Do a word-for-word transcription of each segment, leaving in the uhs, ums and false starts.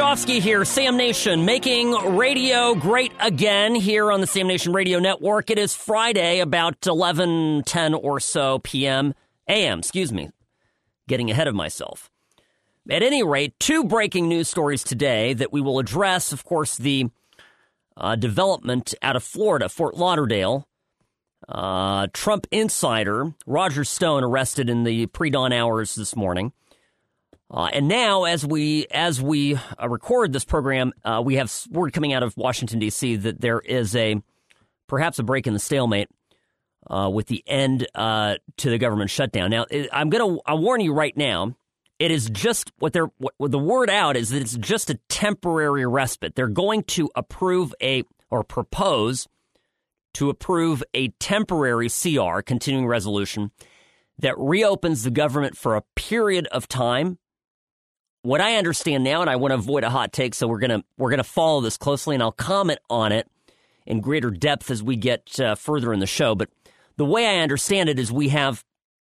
Wojciechowski here, Sam Nation, making radio great again here on the Sam Nation Radio Network. It is Friday, about eleven ten or so p.m. A M, excuse me, getting ahead of myself. At any rate, two breaking news stories today that we will address. Of course, the uh, development out of Florida, Fort Lauderdale. Uh, Trump insider Roger Stone arrested in the pre-dawn hours this morning. Uh, and now, as we as we uh, record this program, uh, we have word coming out of Washington, D C that there is a perhaps a break in the stalemate uh, with the end uh, to the government shutdown. Now, it, I'm going to I warn you right now, it is just what they're what, what the word out is that it's just a temporary respite. They're going to approve a or propose to approve a temporary C R, continuing resolution, that reopens the government for a period of time. What I understand now, and I want to avoid a hot take, so we're gonna we're gonna follow this closely, and I'll comment on it in greater depth as we get uh, further in the show. But the way I understand it is, we have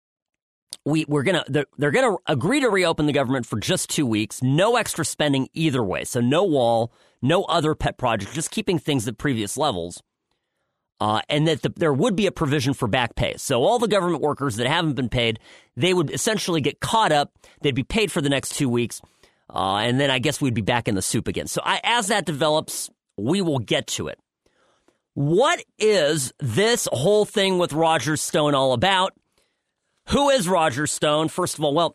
we we're gonna they're, they're gonna agree to reopen the government for just two weeks, no extra spending either way, so no wall, no other pet project, just keeping things at previous levels, uh, and that the, there would be a provision for back pay. So all the government workers that haven't been paid, they would essentially get caught up. They'd be paid for the next two weeks, uh, and then I guess we'd be back in the soup again. So I, as that develops, we will get to it. What is this whole thing with Roger Stone all about? Who is Roger Stone? First of all, well,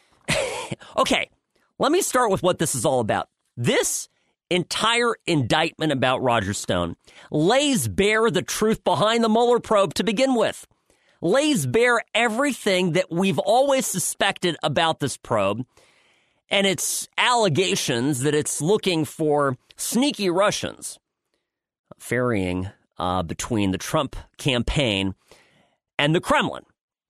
okay, let me start with what this is all about. This entire indictment about Roger Stone lays bare the truth behind the Mueller probe to begin with. Lays bare everything that we've always suspected about this probe and its allegations that it's looking for sneaky Russians ferrying uh, between the Trump campaign and the Kremlin.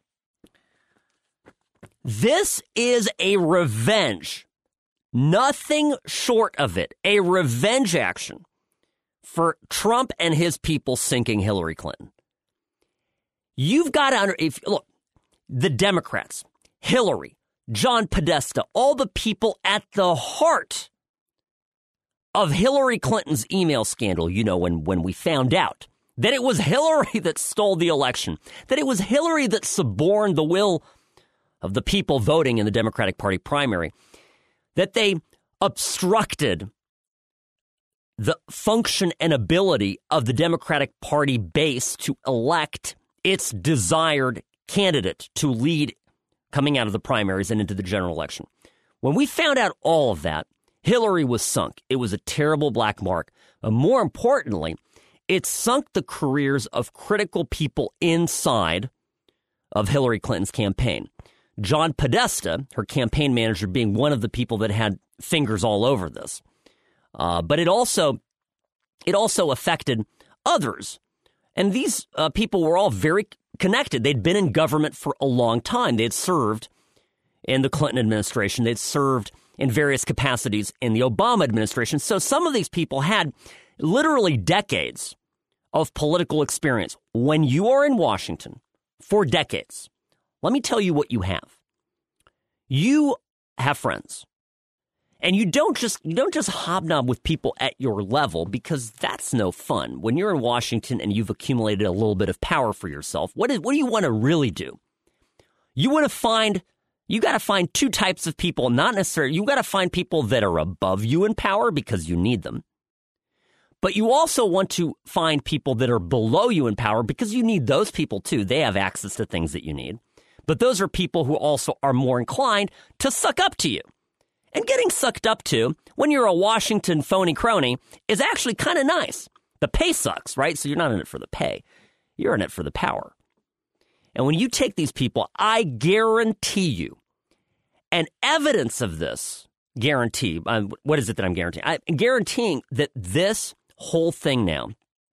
This is a revenge, nothing short of it, a revenge action for Trump and his people sinking Hillary Clinton. You've got to under, if look, the Democrats, Hillary, John Podesta, all the people at the heart of Hillary Clinton's email scandal, you know, when, when we found out that it was Hillary that stole the election, that it was Hillary that suborned the will of the people voting in the Democratic Party primary, that they obstructed the function and ability of the Democratic Party base to elect its desired candidate to lead coming out of the primaries and into the general election. When we found out all of that, Hillary was sunk. It was a terrible black mark. But more importantly, it sunk the careers of critical people inside of Hillary Clinton's campaign. John Podesta, her campaign manager, being one of the people that had fingers all over this. Uh, but it also it also affected others. And these uh, people were all very connected. They'd been in government for a long time. They'd served in the Clinton administration. They'd served in various capacities in the Obama administration. So some of these people had literally decades of political experience. When you are in Washington for decades, let me tell you what you have. You have friends. And you don't just you don't just hobnob with people at your level, because that's no fun. When you're in Washington and you've accumulated a little bit of power for yourself, what is what do you want to really do? You want to find you got to find two types of people, not necessarily. You got to find people that are above you in power because you need them. But you also want to find people that are below you in power because you need those people too. They have access to things that you need. But those are people who also are more inclined to suck up to you. And getting sucked up to when you're a Washington phony crony is actually kind of nice. The pay sucks, right? So you're not in it for the pay. You're in it for the power. And when you take these people, I guarantee you, and evidence of this, guarantee, um, what is it that I'm guaranteeing? I'm guaranteeing that this whole thing now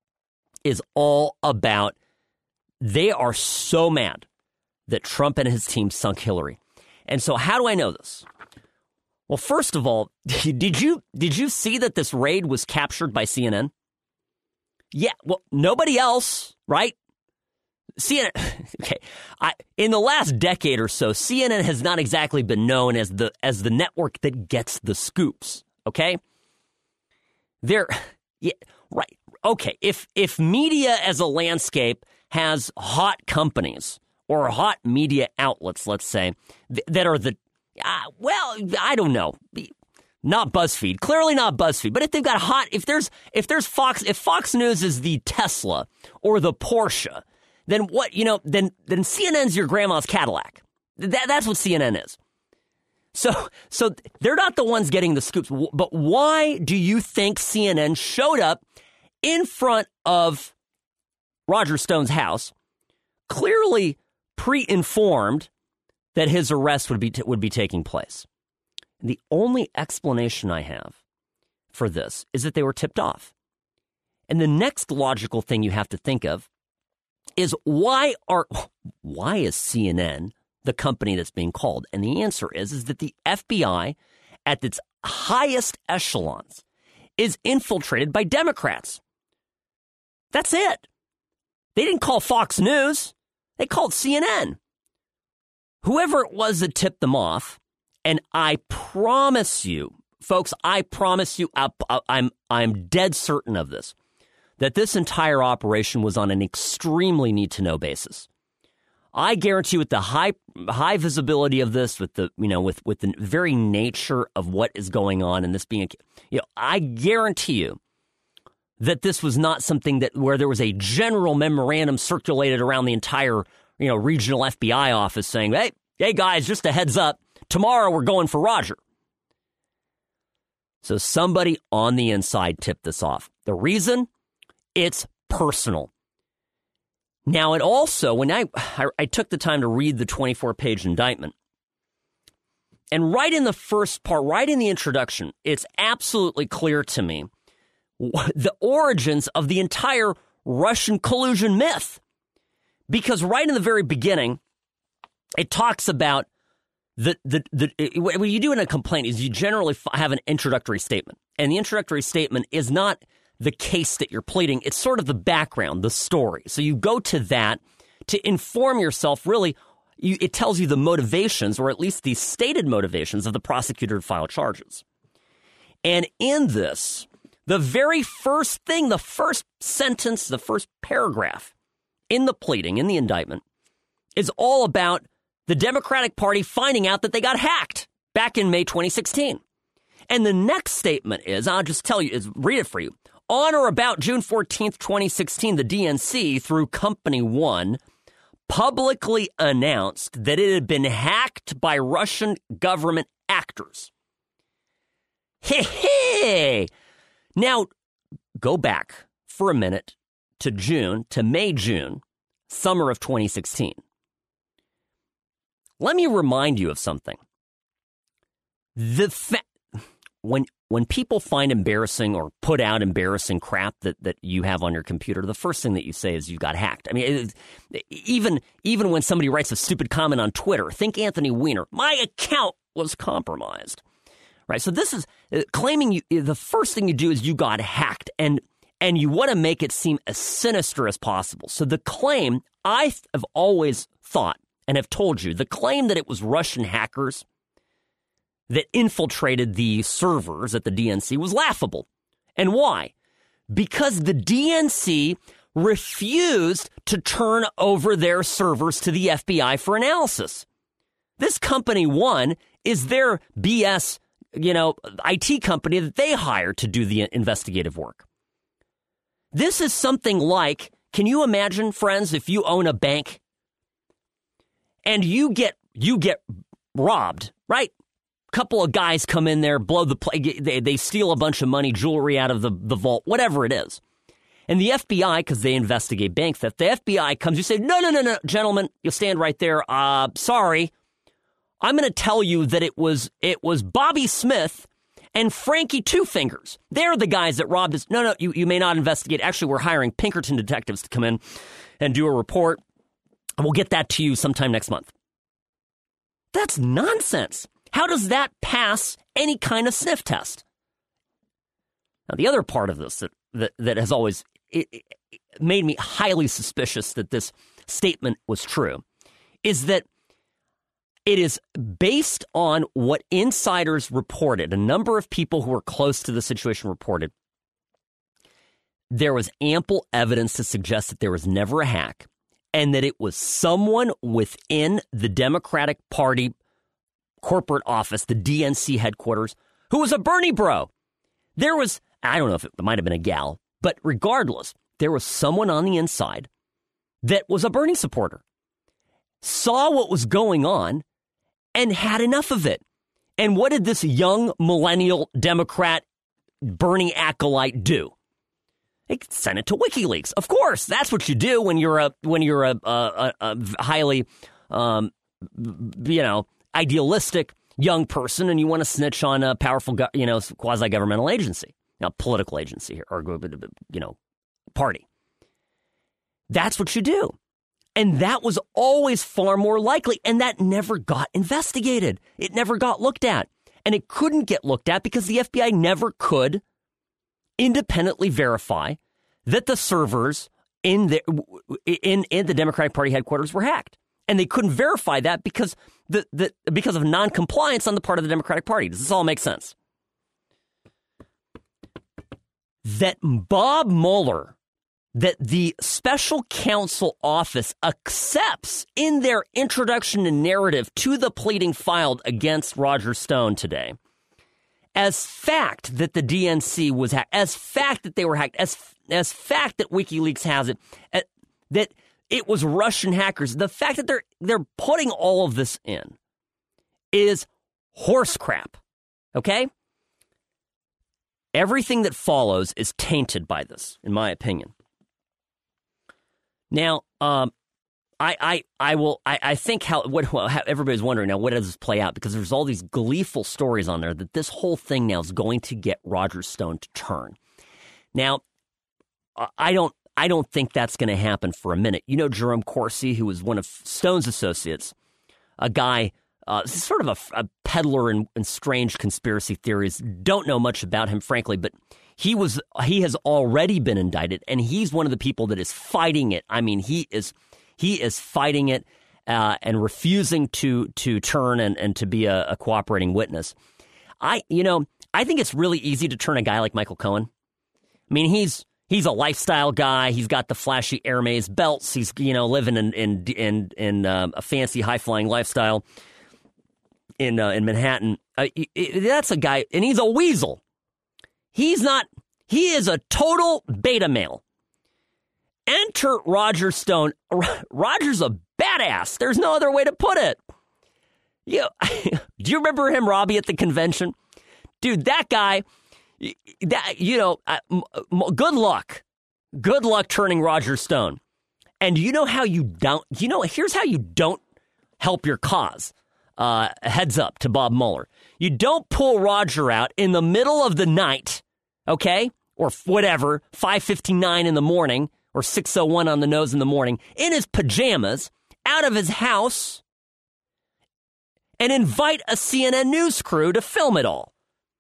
is all about, they are so mad that Trump and his team sunk Hillary. And so how do I know this? Well, first of all, did you did you see that this raid was captured by C N N? Yeah, well, nobody else, right? C N N, okay, I, in the last decade or so, C N N has not exactly been known as the as the network that gets the scoops. okay? There, yeah, right, okay, if if media as a landscape has hot companies or hot media outlets, let's say, th- that are the, uh, well, I don't know, not BuzzFeed, clearly not BuzzFeed, but if they've got hot, if there's, if there's Fox, if Fox News is the Tesla or the Porsche, then what, you know, then, then C N N's your grandma's Cadillac. That, that's what C N N is. So, so they're not the ones getting the scoops, but why do you think C N N showed up in front of Roger Stone's house, clearly pre-informed that his arrest would be t- would be taking place? And the only explanation I have for this is that they were tipped off. And the next logical thing you have to think of is why are why is C N N the company that's being called? And the answer is, is that the F B I at its highest echelons is infiltrated by Democrats. That's it. They didn't call Fox News. They called C N N. Whoever it was that tipped them off, and I promise you, folks, I promise you, I'm, I'm dead certain of this, that this entire operation was on an extremely need-to-know basis. I guarantee, with the high high visibility of this, with the you know with with the very nature of what is going on, and this being, you know, I guarantee you that this was not something that where there was a general memorandum circulated around the entire you know regional F B I office saying, "Hey, hey guys, just a heads up, tomorrow we're going for Roger." So somebody on the inside tipped this off. The reason? It's personal. Now, it also, when I, I I took the time to read the twenty-four page indictment, and right in the first part, right in the introduction, it's absolutely clear to me the origins of the entire Russian collusion myth. Because right in the very beginning, it talks about the, the, the what you do in a complaint is you generally have an introductory statement. And the introductory statement is not the case that you're pleading. It's sort of the background, the story. So you go to that to inform yourself, really. You, it tells you the motivations, or at least the stated motivations, of the prosecutor to file charges. And in this, the very first thing, the first sentence, the first paragraph in the pleading, in the indictment, is all about the Democratic Party finding out that they got hacked back in May twenty sixteen. And the next statement is, I'll just tell you, is read it for you. On or about June fourteenth, twenty sixteen, the D N C, through Company One, publicly announced that it had been hacked by Russian government actors. Hey, hey! Now, go back for a minute to June, to May, June, summer of twenty sixteen. Let me remind you of something. The fa- when when people find embarrassing or put out embarrassing crap that, that you have on your computer, the first thing that you say is you got hacked. I mean, it, even even when somebody writes a stupid comment on Twitter, think Anthony Weiner, my account was compromised. Right, so this is uh, claiming you. The first thing you do is you got hacked, and and you want to make it seem as sinister as possible. So the claim, I have always thought and have told you, the claim that it was Russian hackers that infiltrated the servers at the D N C was laughable. And why? Because the D N C refused to turn over their servers to the F B I for analysis. This Company One is their B S, you know, I T company that they hired to do the investigative work. This is something like, can you imagine, friends, if you own a bank and you get you get robbed, right? Couple of guys come in there, blow the play, they, they steal a bunch of money, jewelry out of the, the vault, whatever it is. And the F B I, because they investigate bank theft, the F B I comes, you say, no, no, no, no, gentlemen, you'll stand right there. Uh, sorry. I'm going to tell you that it was it was Bobby Smith and Frankie Two Fingers. They're the guys that robbed us. No, no, you, you may not investigate. Actually, we're hiring Pinkerton detectives to come in and do a report. And we'll get that to you sometime next month. That's nonsense. How does that pass any kind of sniff test? Now, the other part of this that, that, that has always it, it made me highly suspicious that this statement was true is that It is based on what insiders reported. A number of people who were close to the situation reported. There was ample evidence to suggest that there was never a hack and that it was someone within the Democratic Party corporate office, the D N C headquarters, who was a Bernie bro. There was, I don't know if it might have been a gal, but regardless, there was someone on the inside that was a Bernie supporter, saw what was going on, and had enough of it. And what did this young millennial Democrat Bernie acolyte do? They sent it to WikiLeaks. Of course, that's what you do when you're a when you're a, a, a highly, um, you know, idealistic young person, and you want to snitch on a powerful, you know, quasi-governmental agency, a political agency here, or you know, party. That's what you do. And that was always far more likely, and that never got investigated. It never got looked at. And it couldn't get looked at because the F B I never could independently verify that the servers in the, in, in the Democratic Party headquarters were hacked. And they couldn't verify that because the, the because of non-compliance on the part of the Democratic Party. Does this all make sense? That Bob Mueller, that the special counsel office accepts in their introduction and narrative to the pleading filed against Roger Stone today, as fact that the D N C was hacked, as fact that they were hacked, as as fact that WikiLeaks has it, uh, that it was Russian hackers, the fact that they're they're putting all of this in is horse crap, okay? Everything that follows is tainted by this, in my opinion. Now, um, I, I, I will. I, I think how what how everybody's wondering now. What does this play out? Because there's all these gleeful stories on there that this whole thing now is going to get Roger Stone to turn. Now, I don't. I don't think that's going to happen for a minute. You know, Jerome Corsi, who was one of Stone's associates, a guy, uh, sort of a, a peddler in, in strange conspiracy theories. Don't know much about him, frankly, but. He was. He has already been indicted, and he's one of the people that is fighting it. I mean, he is. He is fighting it uh, and refusing to to turn and, and to be a, a cooperating witness. I, you know, I think it's really easy to turn a guy like Michael Cohen. I mean, he's he's a lifestyle guy. He's got the flashy Hermes belts. He's you know living in in in, in um, a fancy high flying lifestyle in uh, in Manhattan. Uh, it, it, that's a guy, and he's a weasel. He's not, he is a total beta male. Enter Roger Stone. Roger's a badass. There's no other way to put it. You, do you remember him, Robbie, at the convention? Dude, that guy, that you know, uh, good luck. Good luck turning Roger Stone. And you know how you don't, you know, here's how you don't help your cause. Uh, heads up to Bob Mueller. You don't pull Roger out in the middle of the night, okay, or whatever, five fifty-nine in the morning or six oh one on the nose in the morning, in his pajamas, out of his house, and invite a C N N news crew to film it all.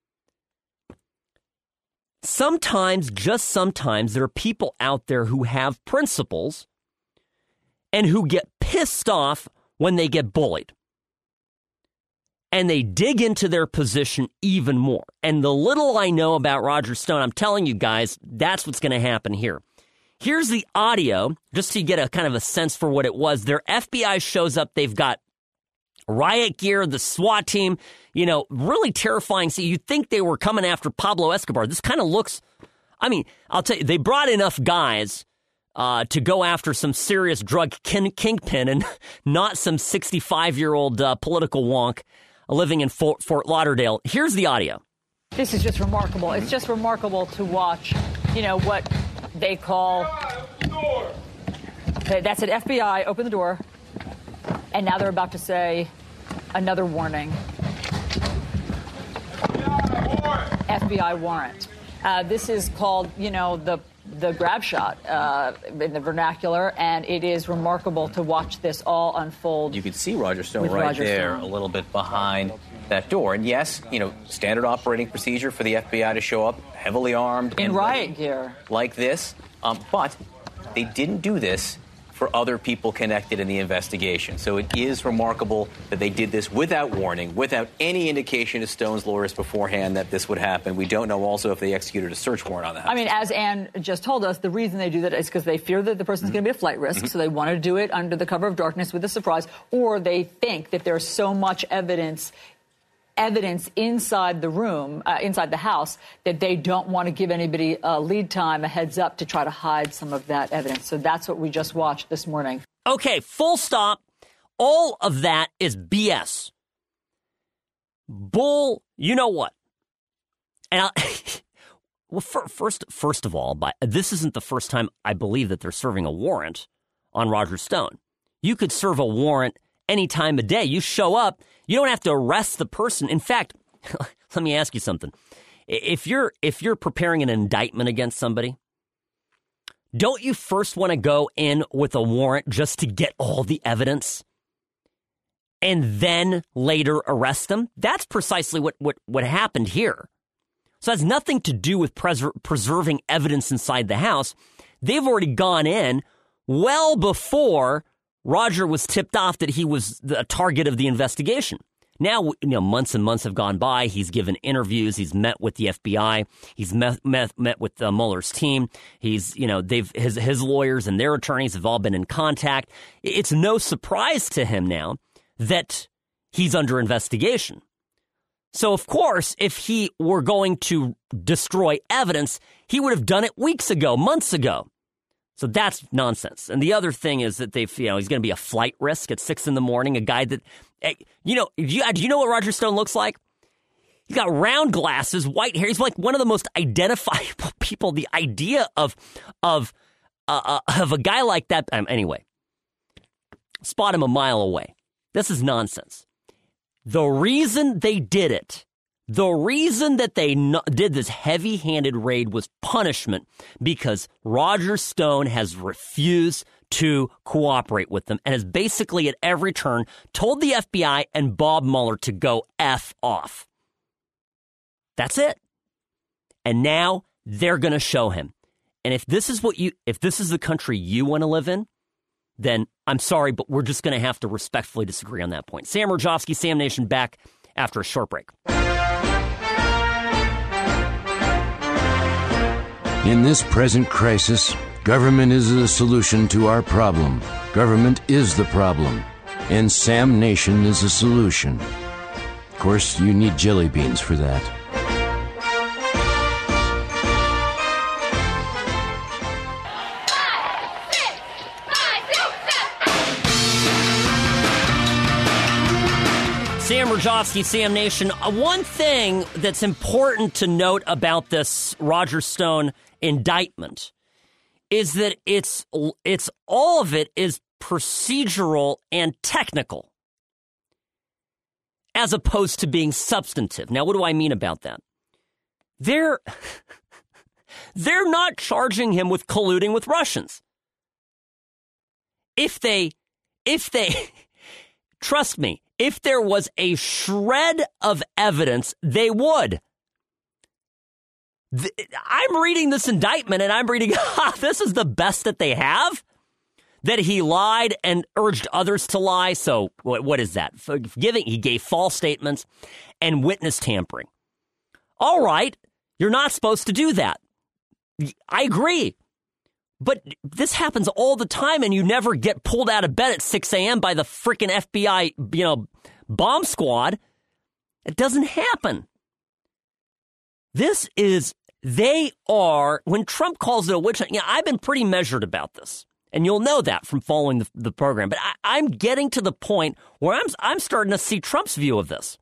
Sometimes, just sometimes, there are people out there who have principles and who get pissed off when they get bullied. And they dig into their position even more. And the little I know about Roger Stone, I'm telling you guys, that's what's going to happen here. Here's the audio, just so you get a kind of a sense for what it was. Their F B I shows up. They've got riot gear, the SWAT team, you know, really terrifying. See, you'd think they were coming after Pablo Escobar. This kind of looks, I mean, I'll tell you, they brought enough guys uh, to go after some serious drug king- kingpin and not some sixty-five-year-old uh, political wonk living in Fort, Fort Lauderdale. Here's the audio. This is just remarkable. It's just remarkable to watch, you know, what they call... Okay, that's it, F B I, open the door. And now they're about to say another warning. F B I warrant. Uh, this is called, you know, the the grab shot uh, in the vernacular, and it is remarkable to watch this all unfold. You could see Roger Stone right Roger there, Stone. a little bit behind that door. And yes, you know, standard operating procedure for the F B I to show up heavily armed in and riot gear like this. Um, but they didn't do this for other people connected in the investigation. So it is remarkable that they did this without warning, without any indication to Stone's lawyers beforehand that this would happen. We don't know also if they executed a search warrant on that. I mean, as Ann just told us, the reason they do that is because they fear that the person's mm-hmm. going to be a flight risk, mm-hmm. so they want to do it under the cover of darkness with a surprise, or they think that there's so much evidence evidence inside the room, uh, inside the house, that they don't want to give anybody a lead time, a heads up to try to hide some of that evidence. So that's what we just watched this morning. Okay, full stop. All of that is B S. Bull, you know what? And I'll, well, for, first, first of all, by, this isn't the first time I believe that they're serving a warrant on Roger Stone. You could serve a warrant any time of day. You show up. You don't have to arrest the person. In fact, let me ask you something. If you're if you're preparing an indictment against somebody, don't you first want to go in with a warrant just to get all the evidence and then later arrest them? That's precisely what, what, what happened here. So it has nothing to do with pres- preserving evidence inside the house. They've already gone in well before Roger was tipped off that he was the target of the investigation. Now, you know, months and months have gone by. He's given interviews. He's met with the F B I. He's met met, met with uh, Mueller's team. He's, you know, they've his his lawyers and their attorneys have all been in contact. It's no surprise to him now that he's under investigation. So, of course, if he were going to destroy evidence, he would have done it weeks ago, months ago. So that's nonsense. And the other thing is that they've, you know, he's going to be a flight risk at six in the morning. A guy that, you know, do you, do you know what Roger Stone looks like? He's got round glasses, white hair. He's like one of the most identifiable people. The idea of of uh, of a guy like that. Um, anyway, spot him a mile away. This is nonsense. The reason they did it, the reason that they no- did this heavy-handed raid was punishment because Roger Stone has refused to cooperate with them and has basically at every turn told the F B I and Bob Mueller to go F off. That's it. And now they're going to show him. And if this is what you, if this is the country you want to live in, then I'm sorry, but we're just going to have to respectfully disagree on that point. Sam Rajovsky, Sam Nation, back after a short break. In this present crisis, government is the solution to our problem. Government is the problem. And Sam Nation is the solution. Of course, you need jelly beans for that. Sam Rajovsky, Sam Nation. Uh, one thing that's important to note about this Roger Stone indictment is that it's it's all of it is procedural and technical as opposed to being substantive. Now, what do I mean about that? They're they're not charging him with colluding with Russians. If they if they trust me, if there was a shred of evidence, they would. I'm reading this indictment and I'm reading, ah, this is the best that they have? That he lied and urged others to lie. So what, what is that? Giving, he gave false statements and witness tampering. All right, you're not supposed to do that. I agree. But this happens all the time, and you never get pulled out of bed at six a.m. by the freaking F B I, you know, bomb squad. It doesn't happen. This is, they are, when Trump calls it a witch hunt, you know, I've been pretty measured about this, and you'll know that from following the, the program. But I, I'm getting to the point where I'm, I'm starting to see Trump's view of this.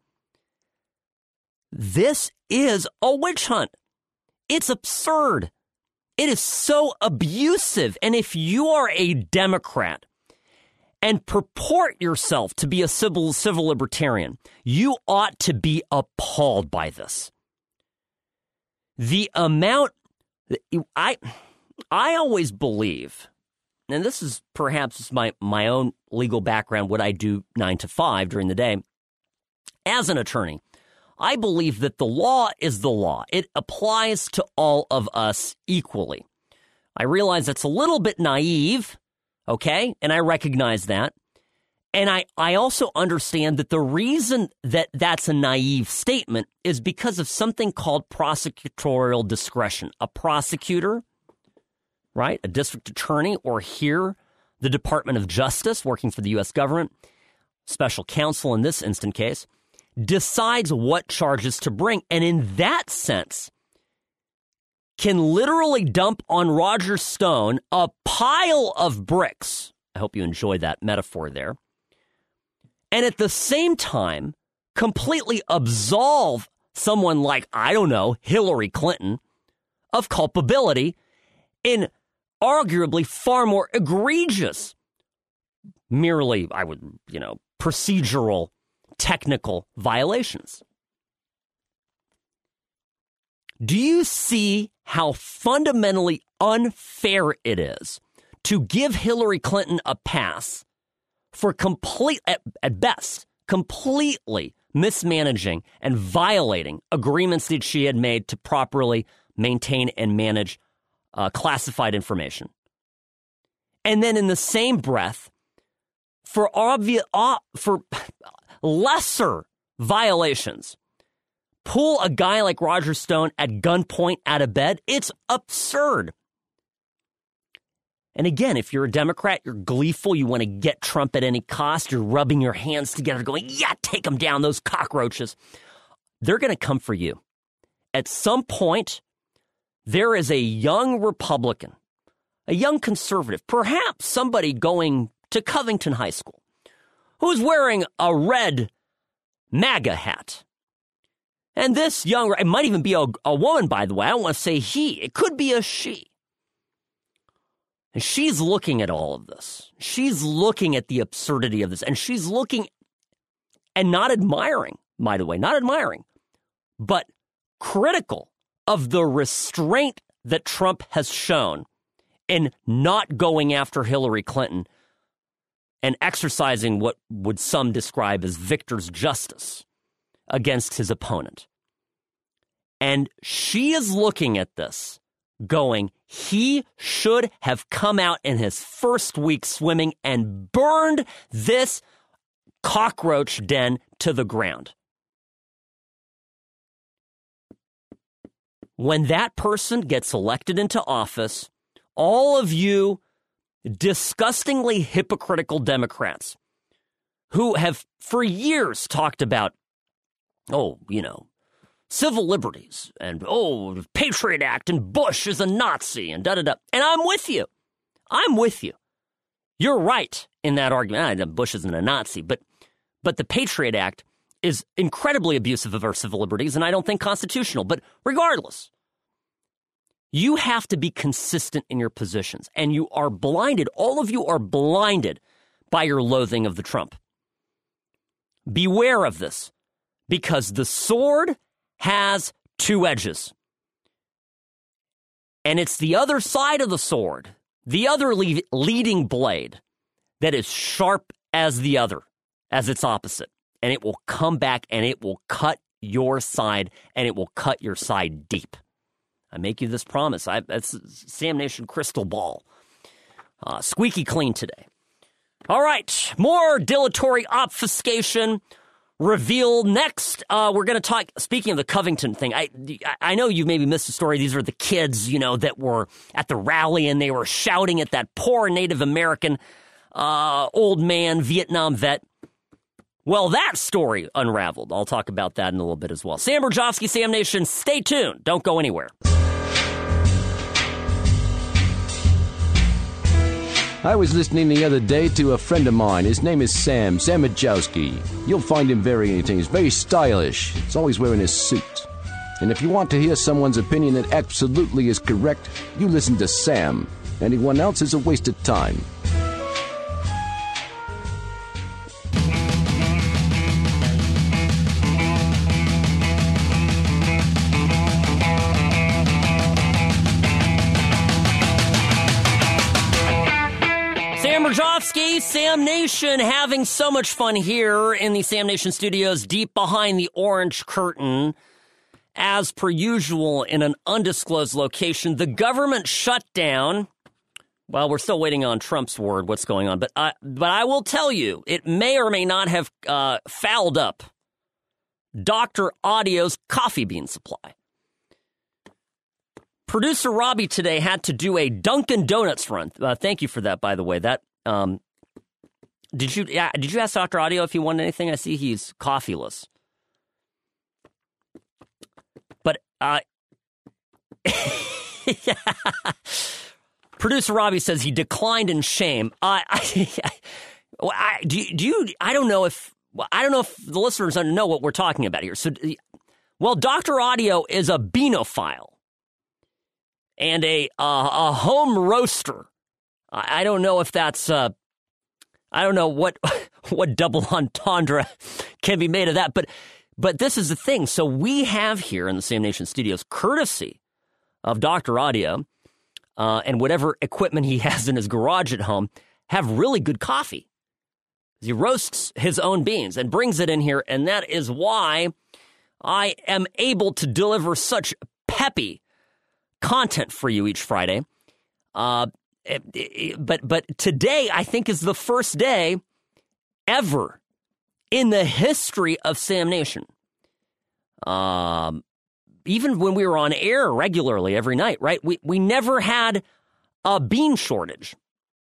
This is a witch hunt. It's absurd. It is so abusive. And if you are a Democrat and purport yourself to be a civil, civil libertarian, you ought to be appalled by this. The amount, I, I always believe, and this is perhaps my, my own legal background, what I do nine to five during the day, as an attorney, I believe that the law is the law. It applies to all of us equally. I realize that's a little bit naive, Okay? And I recognize that. And I, I also understand that the reason that that's a naive statement is because of something called prosecutorial discretion. A prosecutor, right, a district attorney, or here, the Department of Justice working for the U S government, special counsel in this instant case, decides what charges to bring. And in that sense, can literally dump on Roger Stone a pile of bricks. I hope you enjoy that metaphor there. And at the same time, completely absolve someone like, I don't know, Hillary Clinton of culpability in arguably far more egregious, merely, I would, you know, procedural, technical violations. Do you see how fundamentally unfair it is to give Hillary Clinton a pass for complete, at, at best, completely mismanaging and violating agreements that she had made to properly maintain and manage uh, classified information? And then in the same breath, for obvious, uh, for lesser violations, pull a guy like Roger Stone at gunpoint out of bed? It's absurd. And again, if you're a Democrat, you're gleeful, you want to get Trump at any cost, you're rubbing your hands together going, yeah, take them down, those cockroaches. They're going to come for you. At some point, there is a young Republican, a young conservative, perhaps somebody going to Covington High School, who's wearing a red MAGA hat. And this young, it might even be a, a woman, by the way. I don't want to say he. It could be a she. And she's looking at all of this. She's looking at the absurdity of this. And she's looking and not admiring, by the way, not admiring, but critical of the restraint that Trump has shown in not going after Hillary Clinton and exercising what would some describe as victor's justice against his opponent. And she is looking at this going, he should have come out in his first week swimming and burned this cockroach den to the ground. When that person gets elected into office, all of you disgustingly hypocritical Democrats who have for years talked about, oh, you know, civil liberties and, oh, the Patriot Act and Bush is a Nazi and da-da-da. And I'm with you. I'm with you. You're right in that argument. I know Bush isn't a Nazi, but but the Patriot Act is incredibly abusive of our civil liberties and I don't think constitutional. But regardless, you have to be consistent in your positions, and you are blinded. All of you are blinded by your loathing of the Trump. Beware of this, because the sword has two edges. And it's the other side of the sword, the other le- leading blade, that is sharp as the other, as its opposite. And it will come back and it will cut your side, and it will cut your side deep. I make you this promise. I, that's Sam Nation crystal ball. Uh, squeaky clean today. All right, more dilatory obfuscation revealed next. Uh, we're going to talk, speaking of the Covington thing, I I know you maybe missed the story. These are the kids, you know, that were at the rally and they were shouting at that poor Native American uh, old man, Vietnam vet. Well, that story unraveled. I'll talk about that in a little bit as well. Sam Berjovsky, Sam Nation, stay tuned. Don't go anywhere. I was listening the other day to a friend of mine. His name is Sam, Sam Berjovsky. You'll find him very entertaining. He's very stylish. He's always wearing his suit. And if you want to hear someone's opinion that absolutely is correct, you listen to Sam. Anyone else is a waste of time. Berjovsky, Sam Nation, having so much fun here in the Sam Nation studios, deep behind the orange curtain. As per usual, in an undisclosed location, the government shutdown Well, we're still waiting on Trump's word, what's going on. But I, but I will tell you, it may or may not have uh, fouled up Doctor Audio's coffee bean supply. Producer Robbie today had to do a Dunkin' Donuts run. Uh, thank you for that, by the way. That um, did you yeah, did you ask Doctor Audio if he wanted anything? I see he's coffeeless. But uh, yeah. Producer Robbie says he declined in shame. Uh, I, I, do, you, do you? I don't know if I don't know if the listeners know what we're talking about here. So, well, Doctor Audio is a beanophile and a uh, a home roaster. I, I don't know if that's. Uh, I don't know what what double entendre can be made of that, but but this is the thing. So we have here in the Sam Nation Studios, courtesy of Doctor Audio. Uh, and whatever equipment he has in his garage at home, have really good coffee. He roasts his own beans and brings it in here, and that is why I am able to deliver such peppy content for you each Friday. Uh, it, it, but but today, I think, is the first day ever in the history of Sam Nation. Um. Even when we were on air regularly every night, right? We we never had a bean shortage.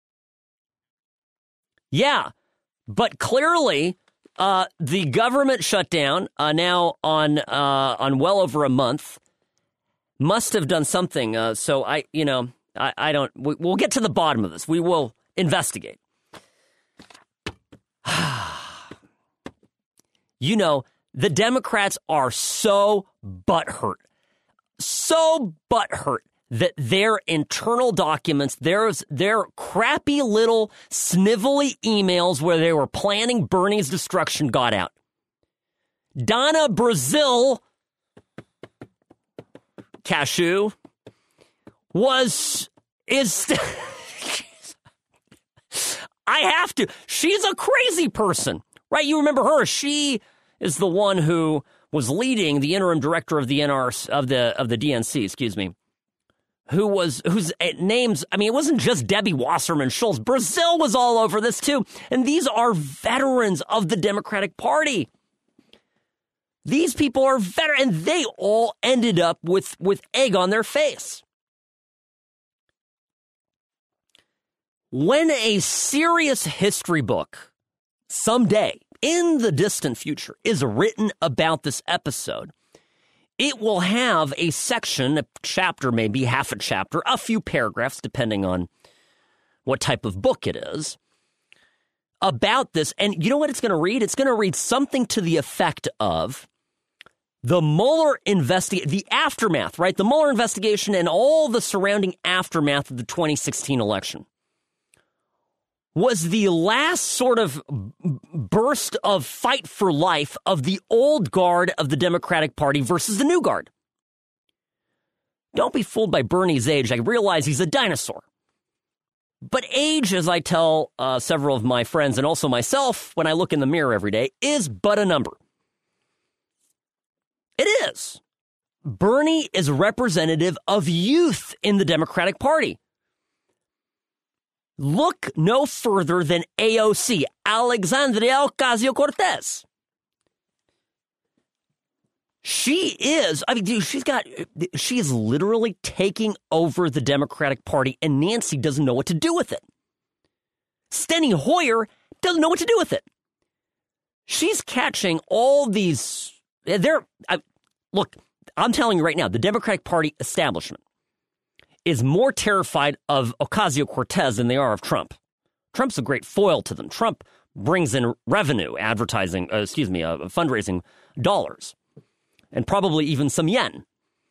Yeah, but clearly uh, the government shutdown uh, now on uh, on well over a month must have done something. Uh, so I, you know, I, I don't. We, we'll get to the bottom of this. We will investigate. You know. The Democrats are so butthurt, so butthurt that their internal documents, there's their crappy little snivelly emails where they were planning Bernie's destruction got out. Donna Brazil Cashew was, is, I have to, she's a crazy person, right? You remember her, she is the one who was leading the interim director of the N R of the of the D N C, excuse me, who was whose names. I mean, it wasn't just Debbie Wasserman Schultz. Brazil was all over this too, and these are veterans of the Democratic Party. These people are veterans, and they all ended up with with egg on their face. When a serious history book someday, in the distant future, is written about this episode, it will have a section, a chapter, maybe half a chapter, a few paragraphs, depending on what type of book it is, about this. And you know what it's going to read? It's going to read something to the effect of the Mueller investigation, the aftermath, right? The Mueller investigation and all the surrounding aftermath of the twenty sixteen election was the last sort of burst of fight for life of the old guard of the Democratic Party versus the new guard. Don't be fooled by Bernie's age. I realize he's a dinosaur. But age, as I tell uh, several of my friends and also myself when I look in the mirror every day, is but a number. It is. Bernie is representative of youth in the Democratic Party. Look no further than A O C, Alexandria Ocasio-Cortez. She is, I mean, dude, she's got, she is literally taking over the Democratic Party, and Nancy doesn't know what to do with it. Steny Hoyer doesn't know what to do with it. She's catching all these, they're, I, look, I'm telling you right now, the Democratic Party establishment is more terrified of Ocasio-Cortez than they are of Trump. Trump's a great foil to them. Trump brings in revenue, advertising, uh, excuse me, uh, fundraising dollars, and probably even some yen.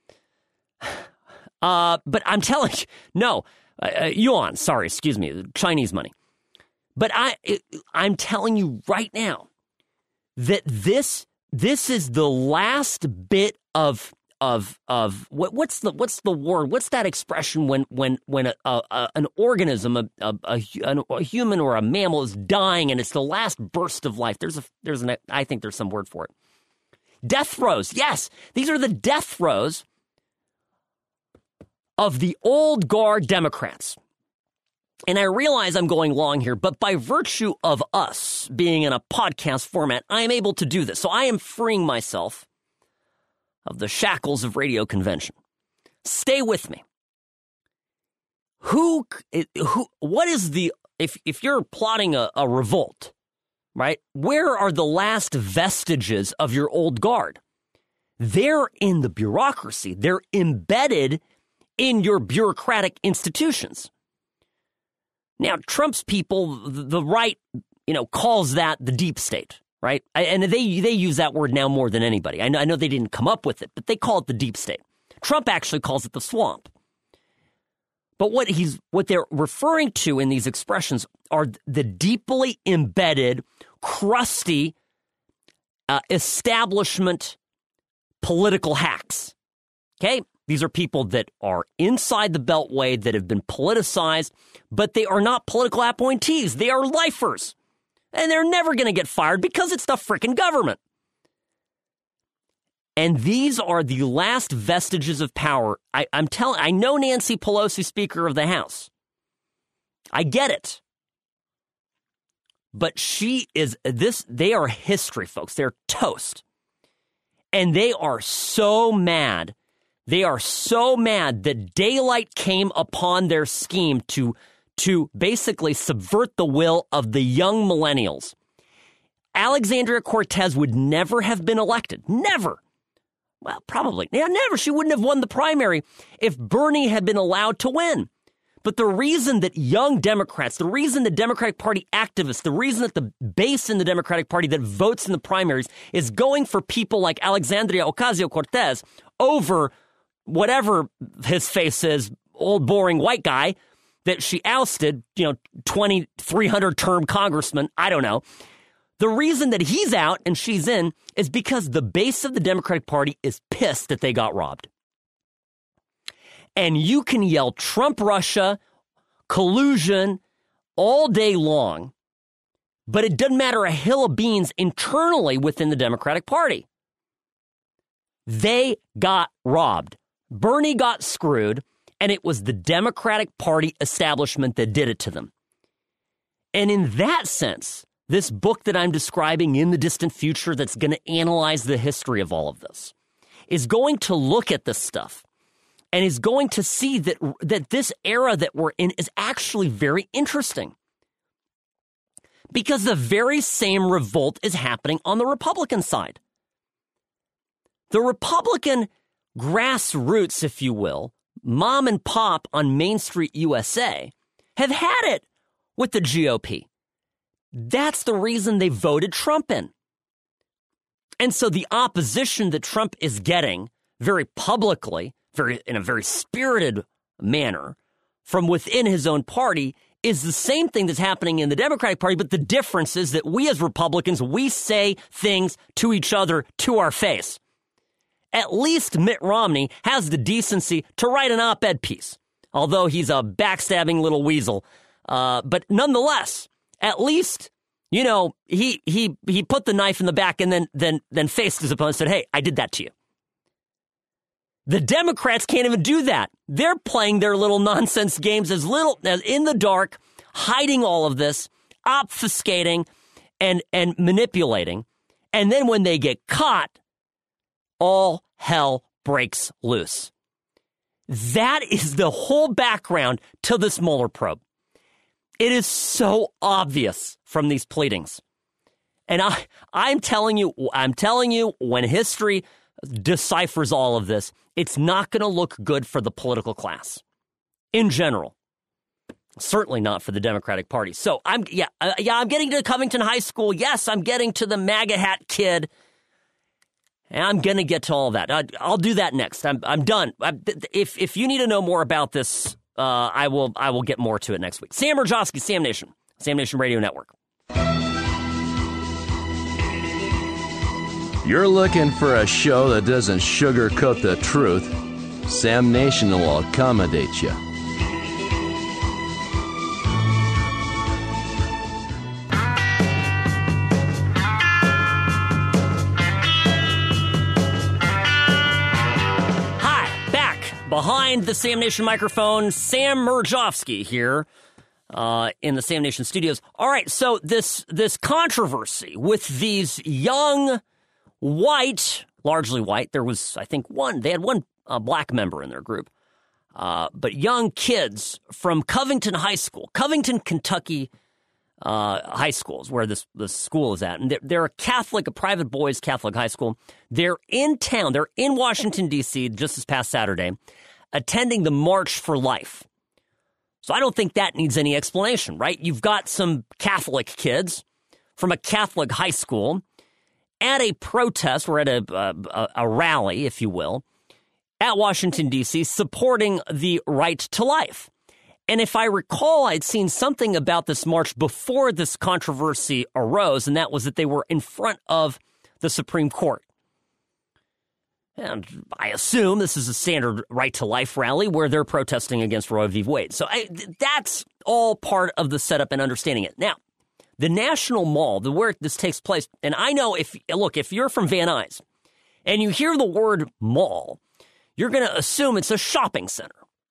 Uh, but I'm telling you, no, uh, yuan, sorry, excuse me, Chinese money. But I, it, I'm telling you right now that this this is the last bit of of of what what's the what's the word? What's that expression when when when a, a, an organism, a, a, a, a human or a mammal is dying and it's the last burst of life? There's a there's an I think there's some word for it. Death throes. Yes, these are the death throes of the old guard Democrats. And I realize I'm going long here, but by virtue of us being in a podcast format, I am able to do this. So I am freeing myself of the shackles of radio convention. Stay with me. Who, who, what is the, if, if you're plotting a, a revolt, right? Where are the last vestiges of your old guard? They're in the bureaucracy. They're embedded in your bureaucratic institutions. Now, Trump's people, the right, you know, calls that the deep state, right? And they they use that word now more than anybody. I know, I know they didn't come up with it, but they call it the deep state. Trump actually calls it the swamp. But what he's what they're referring to in these expressions are the deeply embedded, crusty uh, establishment political hacks. Okay? These are people that are inside the Beltway that have been politicized, but they are not political appointees. They are lifers. And they're never going to get fired because it's the frickin' government. And these are the last vestiges of power. I, I'm telling, I know Nancy Pelosi, Speaker of the House. I get it. But she is this, they are history, folks. They're toast. And they are so mad. They are so mad that daylight came upon their scheme to, to basically subvert the will of the young millennials. Alexandria Cortez would never have been elected. Never. Well, probably. Yeah, never. She wouldn't have won the primary if Bernie had been allowed to win. But the reason that young Democrats, the reason the Democratic Party activists, the reason that the base in the Democratic Party that votes in the primaries is going for people like Alexandria Ocasio-Cortez over whatever his face is, old boring white guy that she ousted, you know, twenty-three hundred term congressman, I don't know. The reason that he's out and she's in is because the base of the Democratic Party is pissed that they got robbed. And you can yell Trump, Russia, collusion all day long, but it doesn't matter a hill of beans internally within the Democratic Party. They got robbed. Bernie got screwed, and it was the Democratic Party establishment that did it to them. And in that sense, this book that I'm describing in the distant future that's going to analyze the history of all of this is going to look at this stuff and is going to see that, that this era that we're in is actually very interesting. Because the very same revolt is happening on the Republican side. The Republican grassroots, if you will, mom and pop on Main Street U S A, have had it with the G O P. That's the reason they voted Trump in. And so the opposition that Trump is getting very publicly, very in a very spirited manner from within his own party is the same thing that's happening in the Democratic Party, but the difference is that we as Republicans, we say things to each other to our face. At least Mitt Romney has the decency to write an op-ed piece, although he's a backstabbing little weasel. Uh, but nonetheless, at least, you know, he he he put the knife in the back and then then then faced his opponent and said, hey, I did that to you. The Democrats can't even do that. They're playing their little nonsense games as little as in the dark, hiding all of this, obfuscating and and manipulating. And then when they get caught, all hell breaks loose. That is the whole background to this Mueller probe. It is so obvious from these pleadings. And I, I'm telling you, I'm telling you, when history deciphers all of this, it's not going to look good for the political class in general. Certainly not for the Democratic Party. So I'm, yeah, uh, yeah, I'm getting to Covington High School. Yes, I'm getting to the MAGA hat kid. And I'm going to get to all that. I, I'll do that next. I'm, I'm done. I, if, if you need to know more about this, Uh, I will I will get more to it next week. Sam Mirejovsky, Sam Nation, Sam Nation Radio Network. You're looking for a show that doesn't sugarcoat the truth. Sam Nation will accommodate you. Behind the Sam Nation microphone, Sam Mirejovsky here. uh, in the Sam Nation studios. All right, so this this controversy with these young, white, largely white, there was, I think, one, they had one uh, black member in their group, uh, but young kids from Covington High School, Covington, Kentucky uh, High School is where this, this school is at. And they're, they're a Catholic, a private boys Catholic high school. They're in town, they're in Washington, D C just this past Saturday, attending the March for Life. So I don't think that needs any explanation, right? You've got some Catholic kids from a Catholic high school at a protest or at a, a, a rally, if you will, at Washington, D C, supporting the right to life. And if I recall, I'd seen something about this march before this controversy arose, and that was that they were in front of the Supreme Court. And I assume this is a standard right to life rally where they're protesting against Roe v. Wade. So I, that's all part of the setup and understanding it. Now, the National Mall, the where this takes place, and I know if, look, if you're from Van Nuys and you hear the word mall, you're going to assume it's a shopping center.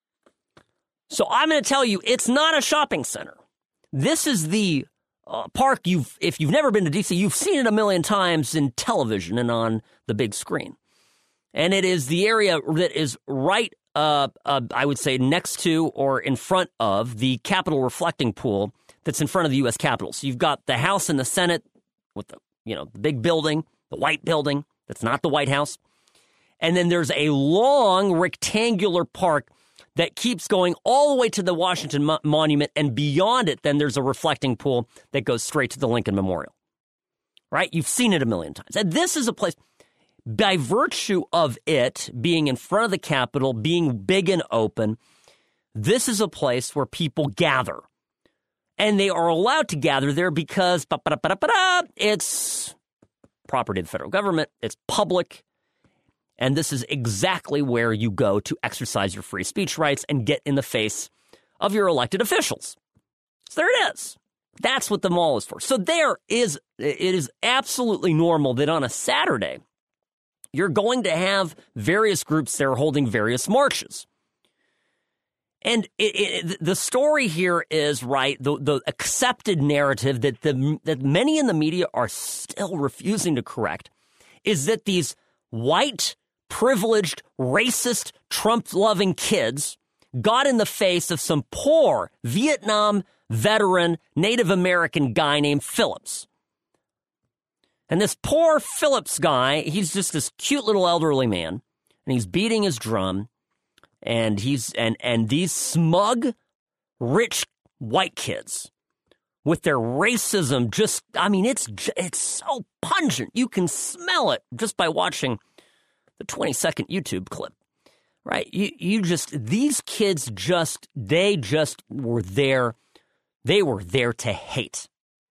So I'm going to tell you, it's not a shopping center. This is the uh, park you've, if you've never been to D C, you've seen it a million times in television and on the big screen. And it is the area that is right, uh, uh, I would say, next to or in front of the Capitol reflecting pool that's in front of the U S Capitol. So you've got the House and the Senate with the, you know, the big building, the white building that's not the White House. And then there's a long rectangular park that keeps going all the way to the Washington Mo- Monument, and beyond it, then there's a reflecting pool that goes straight to the Lincoln Memorial. Right? You've seen it a million times. And this is a place, by virtue of it being in front of the Capitol, being big and open, this is a place where people gather. And they are allowed to gather there because it's property of the federal government, it's public, and this is exactly where you go to exercise your free speech rights and get in the face of your elected officials. So there it is. That's what the mall is for. So there is, it is absolutely normal that on a Saturday, you're going to have various groups there holding various marches. And it, it, the story here is, right, the, the accepted narrative that the that many in the media are still refusing to correct is that these white, privileged, racist, Trump-loving kids got in the face of some poor Vietnam veteran Native American guy named Phillips. And this poor Phillips guy, he's just this cute little elderly man, and he's beating his drum, and he's and and these smug, rich white kids with their racism just, I mean, it's it's so pungent. You can smell it just by watching the twenty-second YouTube clip, right? You you just, these kids just, they just were there. They were there to hate.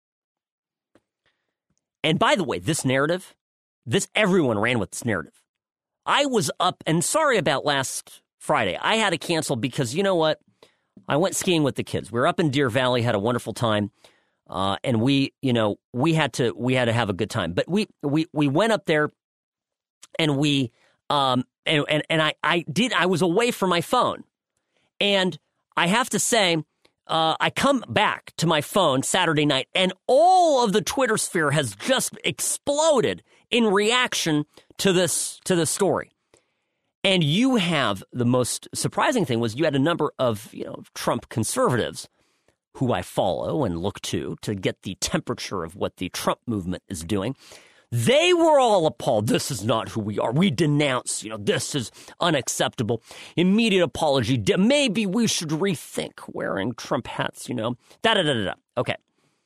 And by the way, this narrative, this everyone ran with this narrative. I was up, and sorry about last Friday. I had to cancel because, you know what? I went skiing with the kids. We were up in Deer Valley, had a wonderful time, uh, and we, you know, we had to we had to have a good time. But we we we went up there, and we um and and, and I I did I was away from my phone, and I have to say. Uh, I come back to my phone Saturday night, and all of the Twitter sphere has just exploded in reaction to this to this story. And you have, the most surprising thing was you had a number of, you know, Trump conservatives who I follow and look to to get the temperature of what the Trump movement is doing. They were all appalled. This is not who we are. We denounce, you know, this is unacceptable. Immediate apology. Maybe we should rethink wearing Trump hats, you know. Da-da-da-da-da. Okay.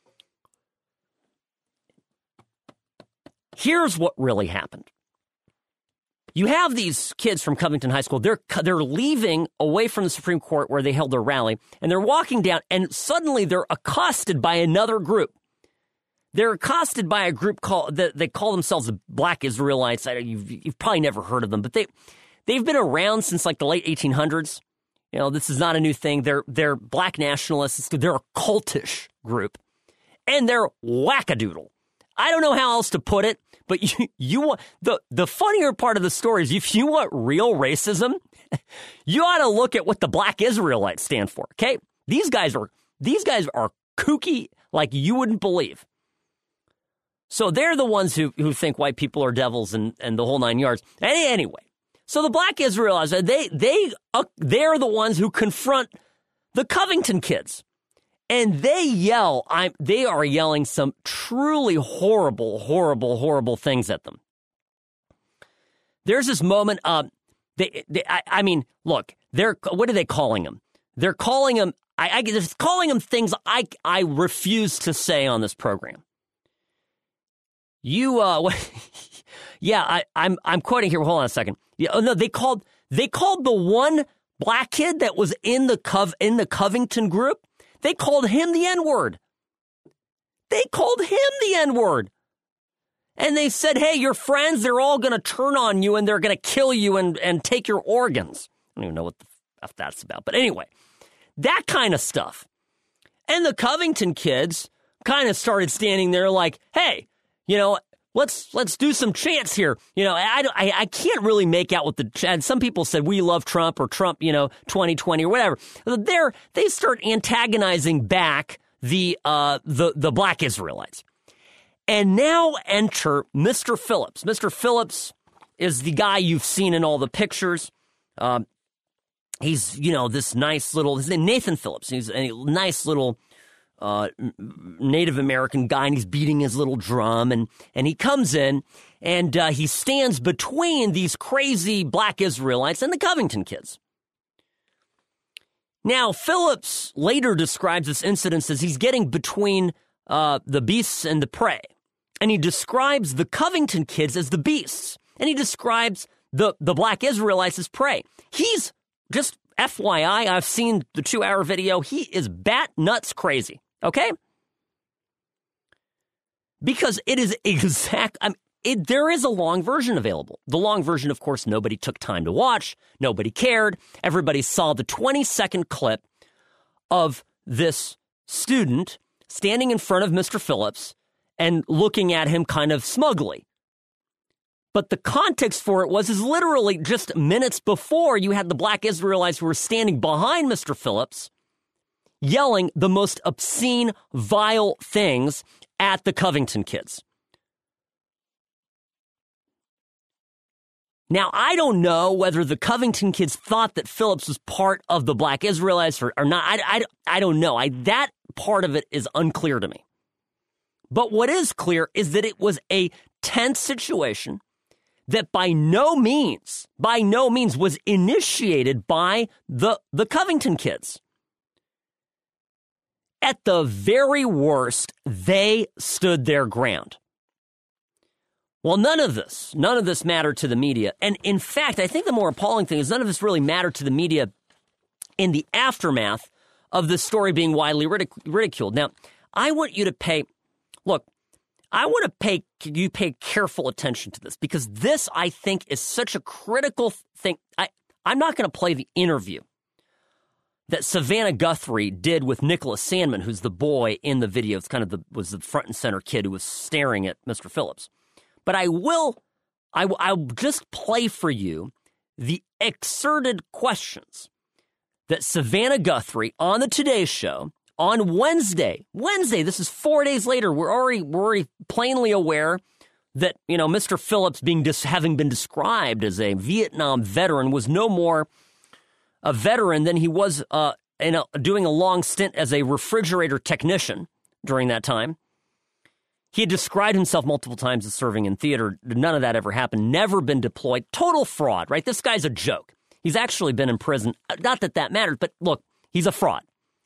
Here's what really happened. You have these kids from Covington High School. They're they're leaving away from the Supreme Court where they held their rally, and they're walking down, and suddenly they're accosted by another group. They're accosted by a group called, that they call themselves the Black Israelites. I, you've, you've probably never heard of them, but they, they've been around since like the late eighteen hundreds. You know, this is not a new thing. They're, they're black nationalists. They're a cultish group, and they're wackadoodle. I don't know how else to put it, but you, you want, the, the funnier part of the story is if you want real racism, you ought to look at what the Black Israelites stand for, okay? These guys are These guys are kooky like you wouldn't believe. So they're the ones who, who think white people are devils and, and the whole nine yards. Any, anyway, so the black Israelites, they, they, uh, they're the ones who confront the Covington kids. And they yell, I'm, they are yelling some truly horrible, horrible, horrible things at them. There's this moment, uh, they, they I, I mean, look, they're, what are they calling them? They're calling them, I, I, they're calling them things I, I refuse to say on this program. You, uh, yeah, I, I'm, I'm quoting here. Hold on a second. Yeah, oh no, they called, they called the one black kid that was in the Cov, in the Covington group. They called him the N-word. They called him the N-word. And they said, hey, your friends, they're all going to turn on you and they're going to kill you and, and take your organs. I don't even know what the f that's about. But anyway, that kind of stuff. And the Covington kids kind of started standing there like, hey, you know, let's let's do some chants here. You know, I, I, I can't really make out what the chant. Some people said, we love Trump or Trump, you know, twenty twenty or whatever. They're, they start antagonizing back the, uh, the, the black Israelites. And now enter Mister Phillips. Mister Phillips is the guy you've seen in all the pictures. Um, he's, you know, this nice little, his name Nathan Phillips. He's a nice little uh, Native American guy, and he's beating his little drum. And, and he comes in, and uh, he stands between these crazy black Israelites and the Covington kids. Now, Phillips later describes this incident as he's getting between uh, the beasts and the prey. And he describes the Covington kids as the beasts. And he describes the, the black Israelites as prey. He's, just F Y I, I've seen the two-hour video. He is bat nuts crazy, okay? Because it is exact. I mean, it, there is a long version available. The long version, of course, nobody took time to watch. Nobody cared. Everybody saw the twenty-second clip of this student standing in front of Mister Phillips and looking at him kind of smugly. But the context for it was is literally just minutes before you had the black Israelites who were standing behind Mister Phillips yelling the most obscene, vile things at the Covington kids. Now, I don't know whether the Covington kids thought that Phillips was part of the black Israelites or, or not. I, I, I don't know. I, that part of it is unclear to me. But what is clear is that it was a tense situation that by no means, by no means was initiated by the, the Covington kids. At the very worst, they stood their ground. Well, none of this, none of this mattered to the media. And in fact, I think the more appalling thing is none of this really mattered to the media in the aftermath of this story being widely ridic- ridiculed. Now, I want you to pay... Look, I want to pay you pay careful attention to this because this, I think, is such a critical thing. I, I'm not going to play the interview that Savannah Guthrie did with Nicholas Sandmann, who's the boy in the video. It's kind of the was the front and center kid who was staring at Mister Phillips. But I will, I, I'll just play for you the excerpted questions that Savannah Guthrie on the Today Show on Wednesday, Wednesday, this is four days later, we're already, we're already plainly aware that, you know, Mister Phillips being dis- having been described as a Vietnam veteran was no more a veteran than he was uh, in a, doing a long stint as a refrigerator technician during that time. He had described himself multiple times as serving in theater. None of that ever happened. Never been deployed. Total fraud, right? This guy's a joke. He's actually been in prison. Not that that matters, but look, he's a fraud.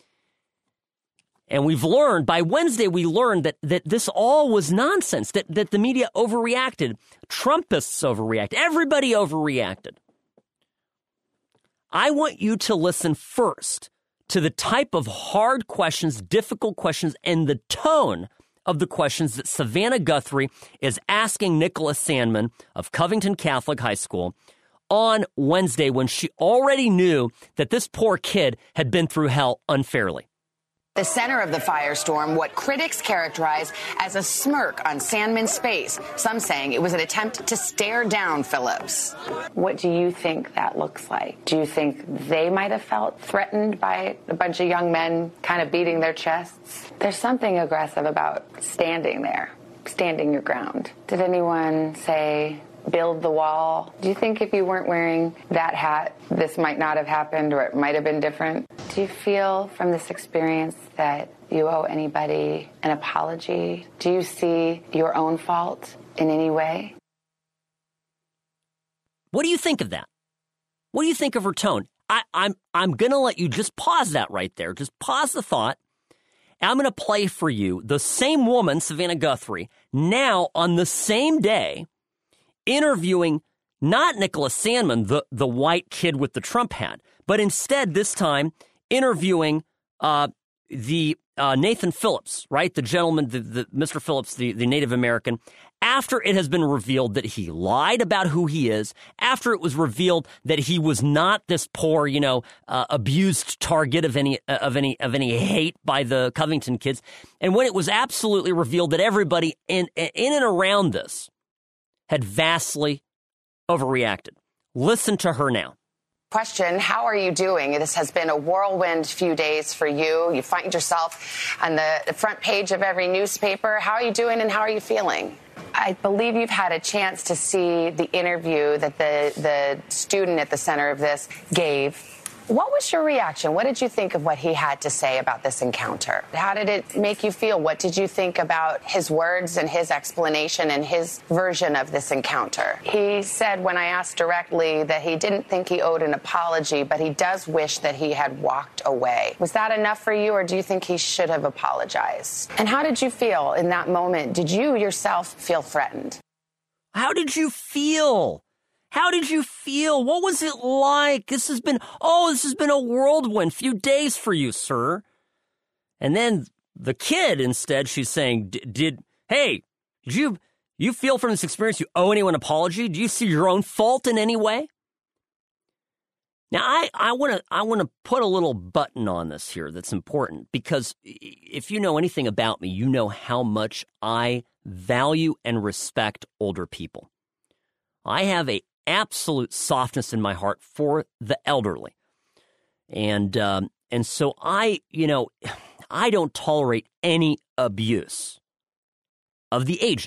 And we've learned, by Wednesday, we learned that, that this all was nonsense, that, that the media overreacted. Trumpists overreacted. Everybody overreacted. I want you to listen first to the type of hard questions, difficult questions, and the tone of the questions that Savannah Guthrie is asking Nicholas Sandmann of Covington Catholic High School on Wednesday when she already knew that this poor kid had been through hell unfairly. The center of the firestorm, what critics characterize as a smirk on Sandman's face, some saying it was an attempt to stare down Phillips. What do you think that looks like? Do you think they might have felt threatened by a bunch of young men kind of beating their chests? There's something aggressive about standing there, standing your ground. Did anyone say, build the wall? Do you think if you weren't wearing that hat, this might not have happened, or it might have been different? Do you feel from this experience that you owe anybody an apology? Do you see your own fault in any way? What do you think of that? What do you think of her tone? I, I'm I'm gonna let you just pause that right there. Just pause the thought. I'm gonna play for you the same woman, Savannah Guthrie, now on the same day, interviewing not Nicholas Sandmann, the, the white kid with the Trump hat, but instead this time interviewing uh, the uh, Nathan Phillips, right? The gentleman, the, the Mister Phillips, the, the Native American, after it has been revealed that he lied about who he is, after it was revealed that he was not this poor, you know, uh, abused target of any uh, of any of any hate by the Covington kids, and when it was absolutely revealed that everybody in in and around this had vastly overreacted. Listen to her now. Question, how are you doing? This has been a whirlwind few days for you. You find yourself on the front page of every newspaper. How are you doing and how are you feeling? I believe you've had a chance to see the interview that the, the student at the center of this gave. What was your reaction? What did you think of what he had to say about this encounter? How did it make you feel? What did you think about his words and his explanation and his version of this encounter? He said, when I asked directly, that he didn't think he owed an apology, but he does wish that he had walked away. Was that enough for you, or do you think he should have apologized? And how did you feel in that moment? Did you yourself feel threatened? How did you feel? How did you feel? What was it like? This has been, oh, this has been a whirlwind few days for you, sir. And then the kid, instead, she's saying, did, hey, did you, you feel from this experience you owe anyone an apology? Do you see your own fault in any way? Now, I, I want to I want to put a little button on this here that's important, because if you know anything about me, you know how much I value and respect older people. I have a absolute softness in my heart for the elderly. And um, and so I, you know, I don't tolerate any abuse of the aged.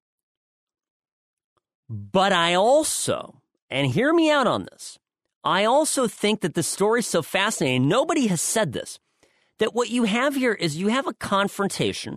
But I also, and hear me out on this, I also think that the story's so fascinating, nobody has said this, that what you have here is you have a confrontation,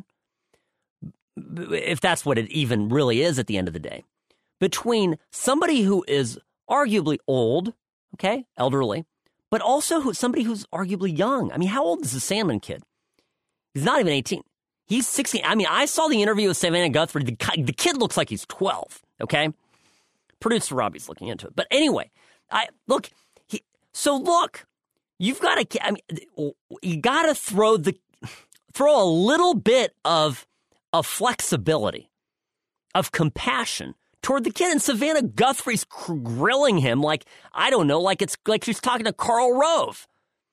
if that's what it even really is at the end of the day, between somebody who is arguably old, okay, elderly, but also who, somebody who's arguably young. I mean, how old is the Sandmann kid? He's not even eighteen. He's sixteen. I mean, I saw the interview with Savannah Guthrie. The, the kid looks like he's twelve, okay? Producer Robbie's looking into it. But anyway, I look, he, so look, you've got to, I mean, you got to throw the, throw a little bit of, of flexibility, of compassion toward the kid. And Savannah Guthrie's grilling him like, I don't know, like it's like she's talking to Karl Rove.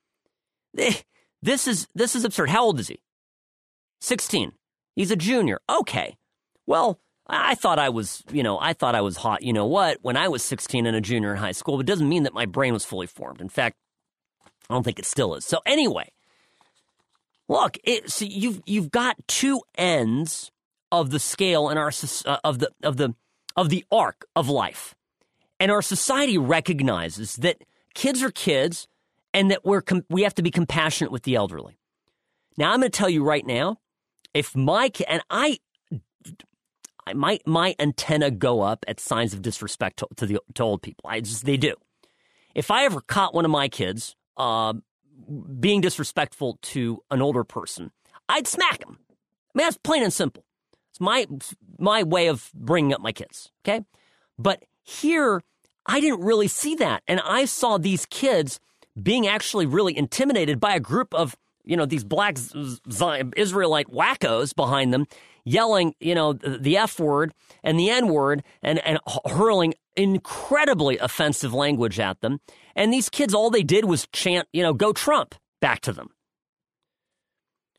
This is this is absurd. How old is he? sixteen. He's a junior. Okay. Well, I thought I was, you know, I thought I was hot. You know what? When I was sixteen and a junior in high school, it doesn't mean that my brain was fully formed. In fact, I don't think it still is. So anyway, look, it, so you've you've got two ends of the scale in our uh, of the of the of the arc of life. And our society recognizes that kids are kids and that we're com- we have to be compassionate with the elderly. Now, I'm going to tell you right now, if my kid, and I, I my, my antenna go up at signs of disrespect to, to the to old people. I just, they do. If I ever caught one of my kids uh, being disrespectful to an older person, I'd smack him. I mean, that's plain and simple. It's my my way of bringing up my kids, okay? But here, I didn't really see that. And I saw these kids being actually really intimidated by a group of, you know, these black Israelite wackos behind them, yelling, you know, the F word and the N word and, and hurling incredibly offensive language at them. And these kids, all they did was chant, you know, go Trump back to them.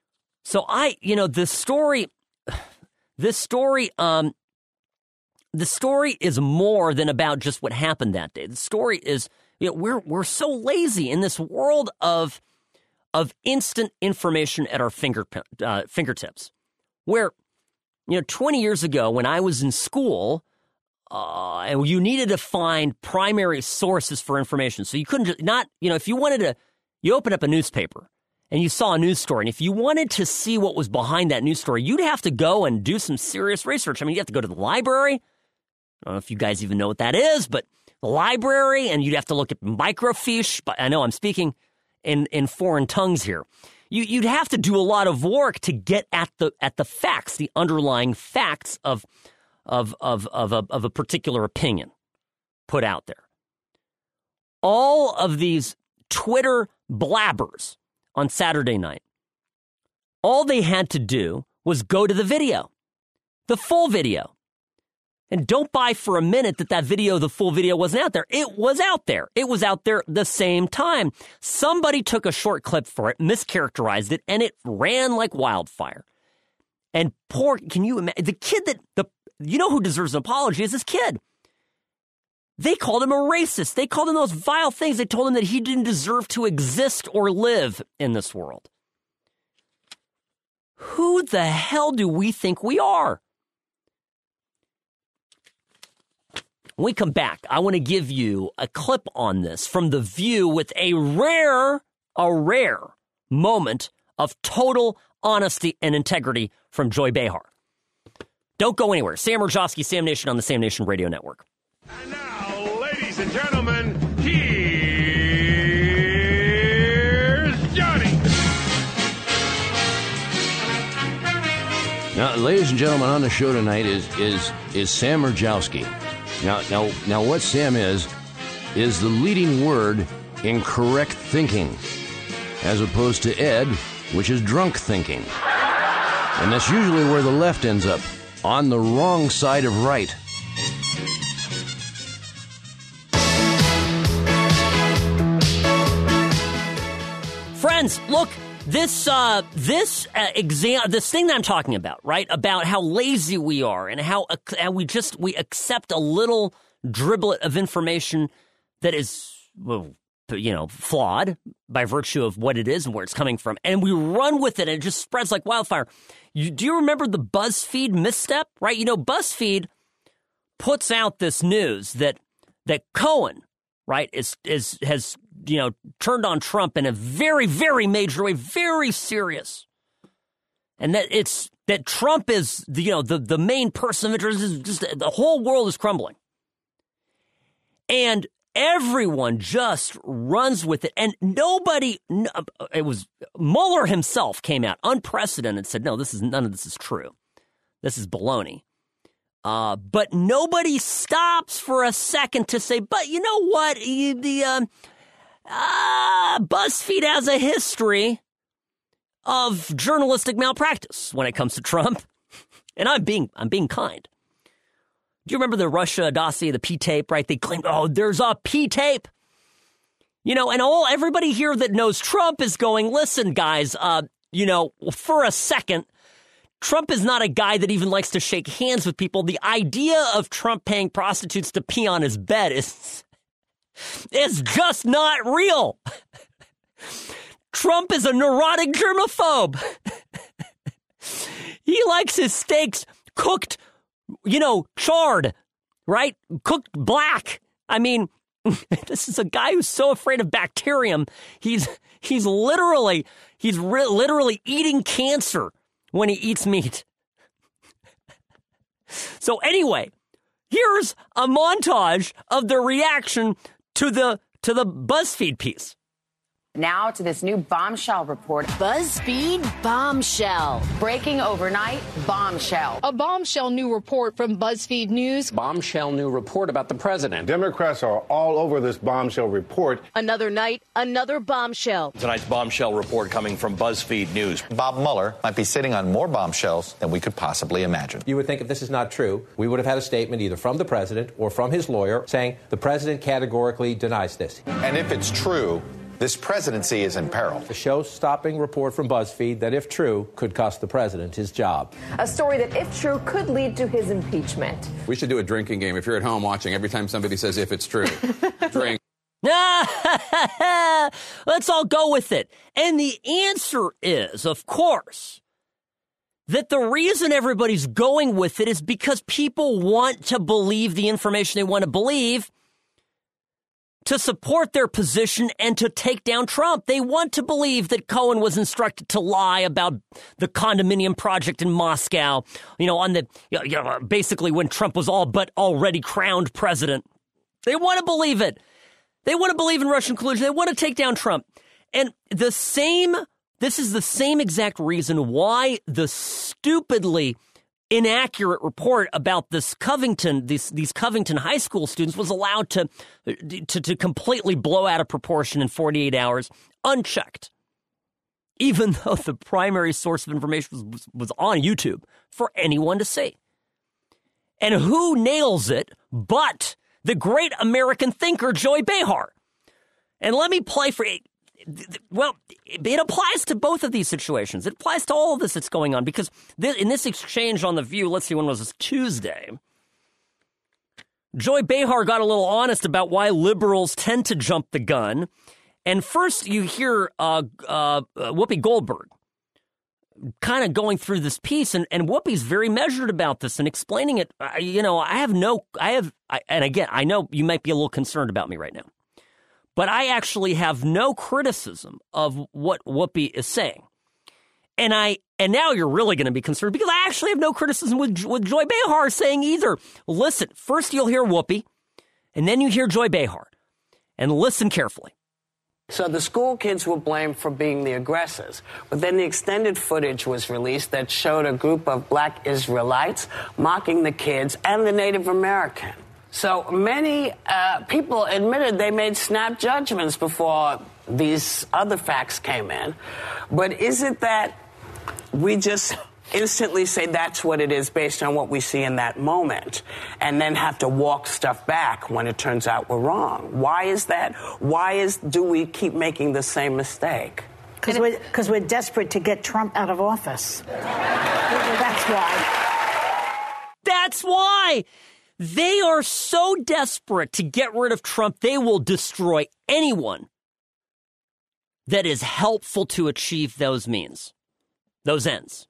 So I, you know, this story, this story, um, the story is more than about just what happened that day. The story is, you know, we're we're so lazy in this world of of instant information at our finger uh, fingertips. Where, you know, twenty years ago when I was in school, uh, and you needed to find primary sources for information, so you couldn't just not, you know, if you wanted to, you open up a newspaper and you saw a news story, and if you wanted to see what was behind that news story, you'd have to go and do some serious research. I mean, you have to go to the library. I don't know if you guys even know what that is, but the library, and you'd have to look at microfiche. But I know I'm speaking in, in foreign tongues here. You, you'd have to do a lot of work to get at the at the facts, the underlying facts of of of of a, of a particular opinion put out there. All of these Twitter blabbers on Saturday night, all they had to do was go to the video, the full video. And don't buy for a minute that that video, the full video, wasn't out there. It was out there. It was out there the same time. Somebody took a short clip for it, mischaracterized it, and it ran like wildfire. And poor, can you imagine, the kid that, the you know who deserves an apology is this kid. They called him a racist. They called him those vile things. They told him that he didn't deserve to exist or live in this world. Who the hell do we think we are? When we come back, I want to give you a clip on this from The View with a rare, a rare moment of total honesty and integrity from Joy Behar. Don't go anywhere. Sam Rajowski, Sam Nation on the Sam Nation Radio Network. And now, ladies and gentlemen, here's Johnny. Now, ladies and gentlemen, on the show tonight is is is Sam Rajowski. Now, now, now, what Sam is, is the leading word in correct thinking, as opposed to Ed, which is drunk thinking. And that's usually where the left ends up, on the wrong side of right. Friends, look, this uh, this uh, exam, this thing that I'm talking about, right? About how lazy we are and how, uh, how we just we accept a little driblet of information that is, well, you know, flawed by virtue of what it is and where it's coming from, and we run with it, and it just spreads like wildfire. You, do you remember the BuzzFeed misstep? Right? You know, BuzzFeed puts out this news that that Cohen, right, is is has. you know, turned on Trump in a very, very major way, very serious. And that it's, that Trump is, the, you know, the, the main person of interest, is just, the whole world is crumbling. And everyone just runs with it. And nobody, it was, Mueller himself came out, unprecedented, and said, no, this is, none of this is true. This is baloney. Uh, but nobody stops for a second to say, but you know what, the, um, Ah, uh, BuzzFeed has a history of journalistic malpractice when it comes to Trump, and I'm being I'm being kind. Do you remember the Russia dossier, the P tape? Right? They claimed, oh, there's a P tape. You know, and all everybody here that knows Trump is going, listen, guys. Uh, you know, for a second, Trump is not a guy that even likes to shake hands with people. The idea of Trump paying prostitutes to pee on his bed is. It's just not real. Trump is a neurotic germaphobe. He likes his steaks cooked, you know, charred, right? Cooked black. I mean, this is a guy who's so afraid of bacterium. He's he's literally he's re- literally eating cancer when he eats meat. So anyway, here's a montage of the reaction to the to the BuzzFeed piece. Now to this new bombshell report. BuzzFeed bombshell. Breaking overnight bombshell. A bombshell new report from BuzzFeed News. Bombshell new report about the president. Democrats are all over this bombshell report. Another night, another bombshell. Tonight's bombshell report coming from BuzzFeed News. Bob Mueller might be sitting on more bombshells than we could possibly imagine. You would think if this is not true, we would have had a statement either from the president or from his lawyer saying the president categorically denies this. And if it's true, This presidency is in peril. A show-stopping report from BuzzFeed that, if true, could cost the president his job. A story that, if true, could lead to his impeachment. We should do a drinking game. If you're at home watching, every time somebody says if it's true, drink. Let's all go with it. And the answer is, of course, that the reason everybody's going with it is because people want to believe the information they want to believe to support their position and to take down Trump. They want to believe that Cohen was instructed to lie about the condominium project in Moscow, you know, on the, you know, basically when Trump was all but already crowned president. They want to believe it. They want to believe in Russian collusion. They want to take down Trump. And the same, this is the same exact reason why the stupidly inaccurate report about this Covington, these these Covington high school students was allowed to, to, to completely blow out of proportion in forty-eight hours, unchecked. Even though the primary source of information was, was, was on YouTube for anyone to see. And who nails it but the great American thinker, Joy Behar? And let me play for it. Well, it applies to both of these situations. It applies to all of this that's going on because th- in this exchange on The View, let's see, when was this? Tuesday, Joy Behar got a little honest about why liberals tend to jump the gun. And first you hear uh, uh, Whoopi Goldberg kind of going through this piece, and, and Whoopi's very measured about this and explaining it. Uh, you know, I have no, I have, I, and again, I know you might be a little concerned about me right now. But I actually have no criticism of what Whoopi is saying. And I and now you're really going to be concerned because I actually have no criticism with, with Joy Behar saying either. Listen, first you'll hear Whoopi, and then you hear Joy Behar. And listen carefully. So the school kids were blamed for being the aggressors. But then the extended footage was released that showed a group of black Israelites mocking the kids and the Native American. So many uh, people admitted they made snap judgments before these other facts came in. But is it that we just instantly say that's what it is based on what we see in that moment and then have to walk stuff back when it turns out we're wrong? Why is that? Why is do we keep making the same mistake? Because we're, 'cause we're desperate to get Trump out of office. That's why. That's why. They are so desperate to get rid of Trump, they will destroy anyone that is helpful to achieve those means, those ends.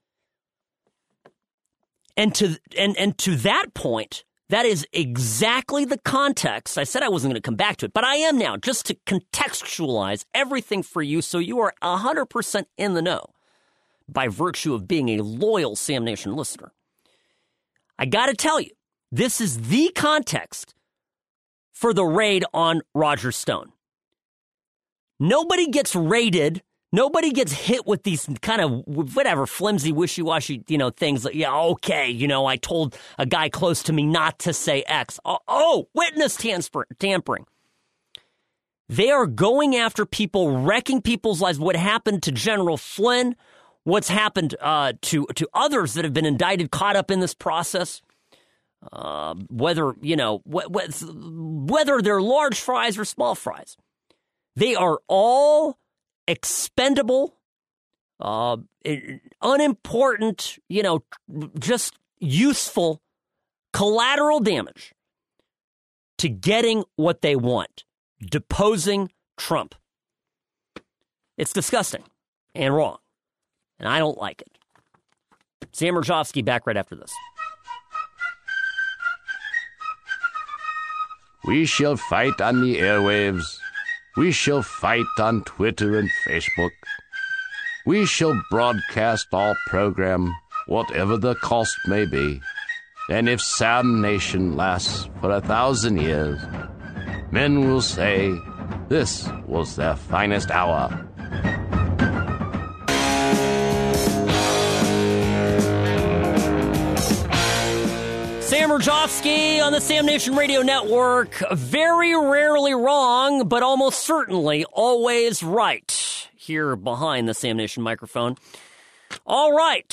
And to and, and to that point, that is exactly the context. I said I wasn't going to come back to it, but I am now, just to contextualize everything for you so you are one hundred percent in the know by virtue of being a loyal Sam Nation listener. I got to tell you, this is the context for the raid on Roger Stone. Nobody gets raided. Nobody gets hit with these kind of whatever flimsy, wishy-washy, you know, things like, yeah, okay, you know, I told a guy close to me not to say X. Oh, oh witness tampering. They are going after people, wrecking people's lives. What happened to General Flynn? What's happened uh, to to others that have been indicted, caught up in this process? Uh, whether, you know, wh- wh- whether they're large fries or small fries. They are all expendable, uh, unimportant, you know, just useful collateral damage to getting what they want, deposing Trump. It's disgusting and wrong, and I don't like it. Sam Mirjovsky back right after this. We shall fight on the airwaves. We shall fight on Twitter and Facebook. We shall broadcast our program, whatever the cost may be. And if Sam Nation lasts for a thousand years, men will say this was their finest hour. Sam Mirjovsky on the Sam Nation Radio Network. Very rarely wrong, but almost certainly always right. Here behind the Sam Nation microphone. All right.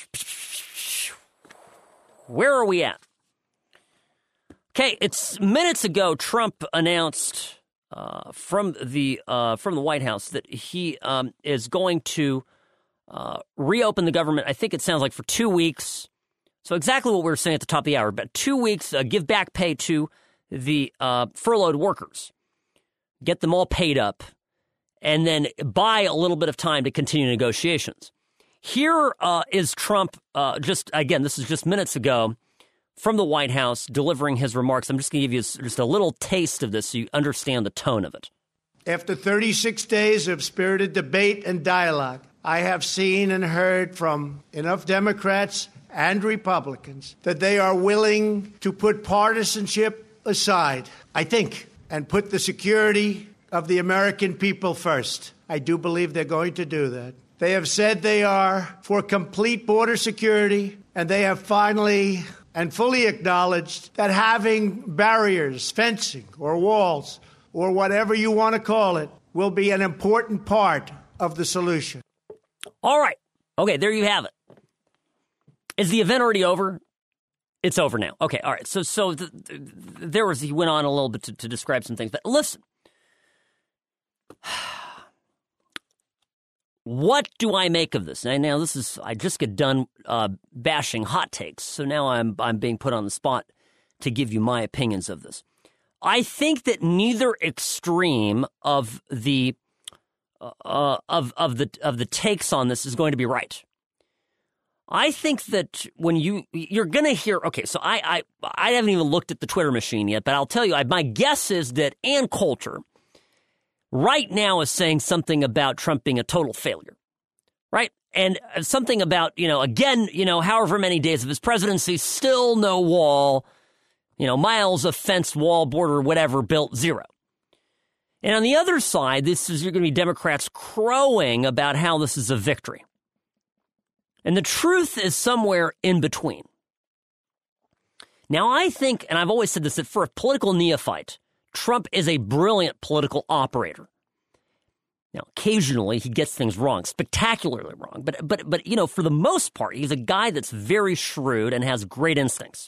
Where are we at? Okay, it's minutes ago Trump announced uh, from the uh, from the White House that he um, is going to uh, reopen the government. I think it sounds like for two weeks. So exactly what we were saying at the top of the hour, but two weeks, uh, give back pay to the uh, furloughed workers, get them all paid up, and then buy a little bit of time to continue negotiations. Here uh, is Trump, uh, just, again, this is just minutes ago, from the White House, delivering his remarks. I'm just going to give you just a little taste of this so you understand the tone of it. After thirty-six days of spirited debate and dialogue, I have seen and heard from enough Democrats and Republicans that they are willing to put partisanship aside, I think, and put the security of the American people first. I do believe they're going to do that. They have said they are for complete border security, and they have finally and fully acknowledged that having barriers, fencing, or walls, or whatever you want to call it, will be an important part of the solution. All right. Okay, there you have it. Is the event already over? It's over now. Okay, all right. So so th- th- there was, he went on a little bit to, to describe some things. But listen, what do I make of this? Now, now this is, I just get done uh, bashing hot takes. So now I'm I'm being put on the spot to give you my opinions of this. I think that neither extreme of the uh, of of the of the takes on this is going to be right. I think that when you, you're going to hear, okay, so I, I I haven't even looked at the Twitter machine yet, but I'll tell you, I, my guess is that Ann Coulter right now is saying something about Trump being a total failure, right? And something about, you know, again, you know, however many days of his presidency, still no wall, you know, miles of fence, wall, border, whatever, built, zero. And on the other side, this is, you're going to be Democrats crowing about how this is a victory. And the truth is somewhere in between. Now, I think, and I've always said this, that for a political neophyte, Trump is a brilliant political operator. Now, occasionally he gets things wrong, spectacularly wrong. But, but, but you know, for the most part, he's a guy that's very shrewd and has great instincts.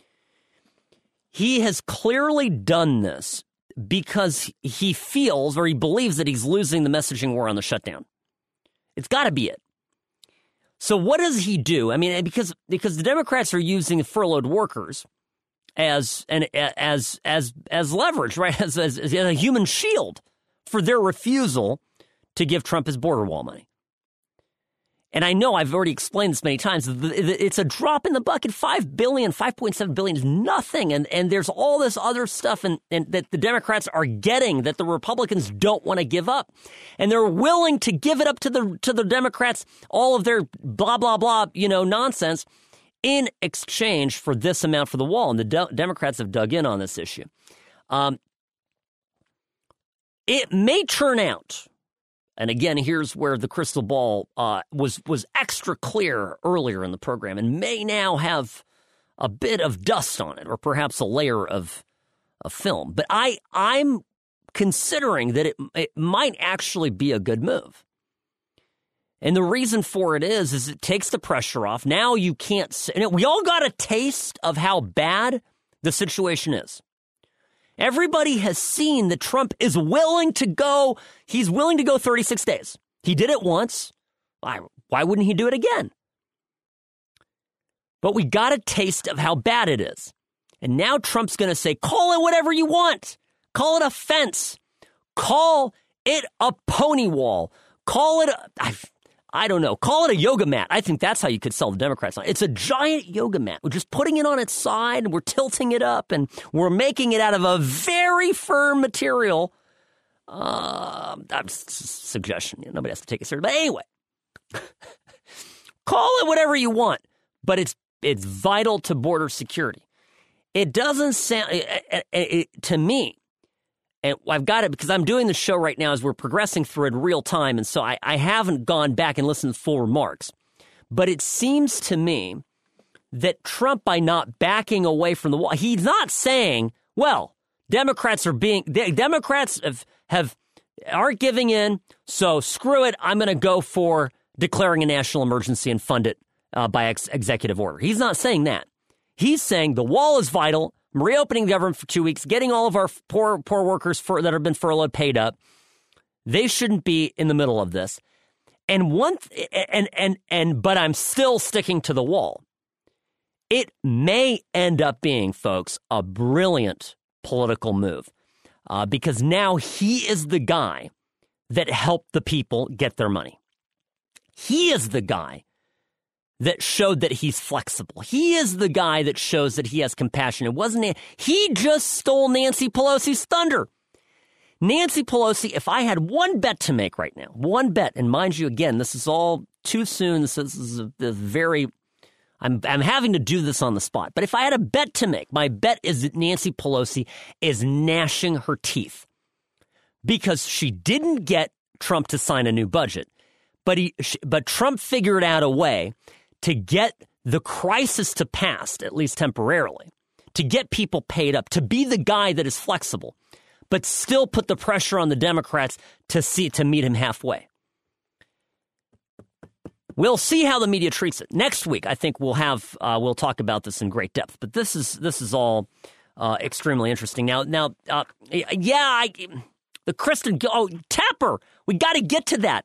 He has clearly done this because he feels or he believes that he's losing the messaging war on the shutdown. It's got to be it. So what does he do? I mean, because because the Democrats are using furloughed workers as an as as as leverage, right? As, as, as a human shield for their refusal to give Trump his border wall money. And I know I've already explained this many times. It's a drop in the bucket. Five billion, five point seven billion is nothing. And and there's all this other stuff and, and that the Democrats are getting that the Republicans don't want to give up. And they're willing to give it up to the to the Democrats, all of their blah, blah, blah, you know, nonsense in exchange for this amount for the wall. And the de- Democrats have dug in on this issue. Um, it may turn out. And again, here's where the crystal ball uh, was was extra clear earlier in the program and may now have a bit of dust on it or perhaps a layer of, of film. But I, I'm considering that it, it might actually be a good move. And the reason for it is, is it takes the pressure off. Now you can't say, we all got a taste of how bad the situation is. Everybody has seen that Trump is willing to go, he's willing to go thirty-six days. He did it once. Why, why wouldn't he do it again? But we got a taste of how bad it is. And now Trump's going to say, call it whatever you want. Call it a fence. Call it a pony wall. Call it, a, I, I don't know, call it a yoga mat. I think that's how you could sell the Democrats on. It's a giant yoga mat. We're just putting it on its side and we're tilting it up and we're making it out of a very firm material. Uh, that's a suggestion. You know, nobody has to take it seriously. But anyway, call it whatever you want, but it's it's vital to border security. It doesn't sound, it, it, it, to me, and I've got it because I'm doing the show right now as we're progressing through it in real time, and so I, I haven't gone back and listened to full remarks. But it seems to me that Trump, by not backing away from the wall, he's not saying, well, Democrats are being, Democrats have, have aren't giving in, so screw it, I'm going to go for declaring a national emergency and fund it uh, by ex- executive order. He's not saying that. He's saying the wall is vital. reopening the government for two weeks, getting all of our poor poor workers for, that have been furloughed paid up. They shouldn't be in the middle of this. And one th- and and and but I'm still sticking to the wall. It may end up being, folks, a brilliant political move uh, because now he is the guy that helped the people get their money. He is the guy that showed that he's flexible. He is the guy that shows that he has compassion. It wasn't he just stole Nancy Pelosi's thunder. Nancy Pelosi, if I had one bet to make right now, one bet, and mind you, again, this is all too soon. This is, this is a, a very, I'm I'm having to do this on the spot. But if I had a bet to make, my bet is that Nancy Pelosi is gnashing her teeth because she didn't get Trump to sign a new budget, but he, but Trump figured out a way to get the crisis to pass, at least temporarily, to get people paid up, to be the guy that is flexible, but still put the pressure on the Democrats to see to meet him halfway. We'll see how the media treats it. Next week, I think we'll have uh, we'll talk about this in great depth. But this is this is all uh, extremely interesting. Now, now, uh, yeah, I, the Kristen oh Tapper, we got to get to that.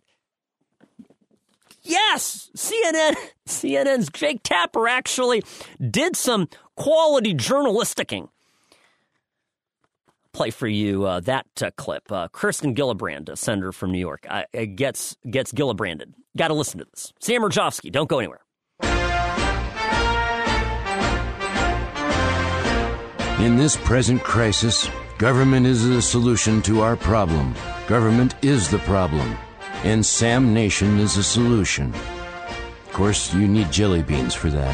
Yes, C N N C N N's Jake Tapper actually did some quality journalisticking. Play for you uh, that uh, clip. Uh, Kirsten Gillibrand, a senator from New York, uh, gets gets Gillibranded. Got to listen to this. Sam Mirjovsky, don't go anywhere. In this present crisis, government is the solution to our problem. Government is the problem. And Sam Nation is a solution. Of course, you need jelly beans for that.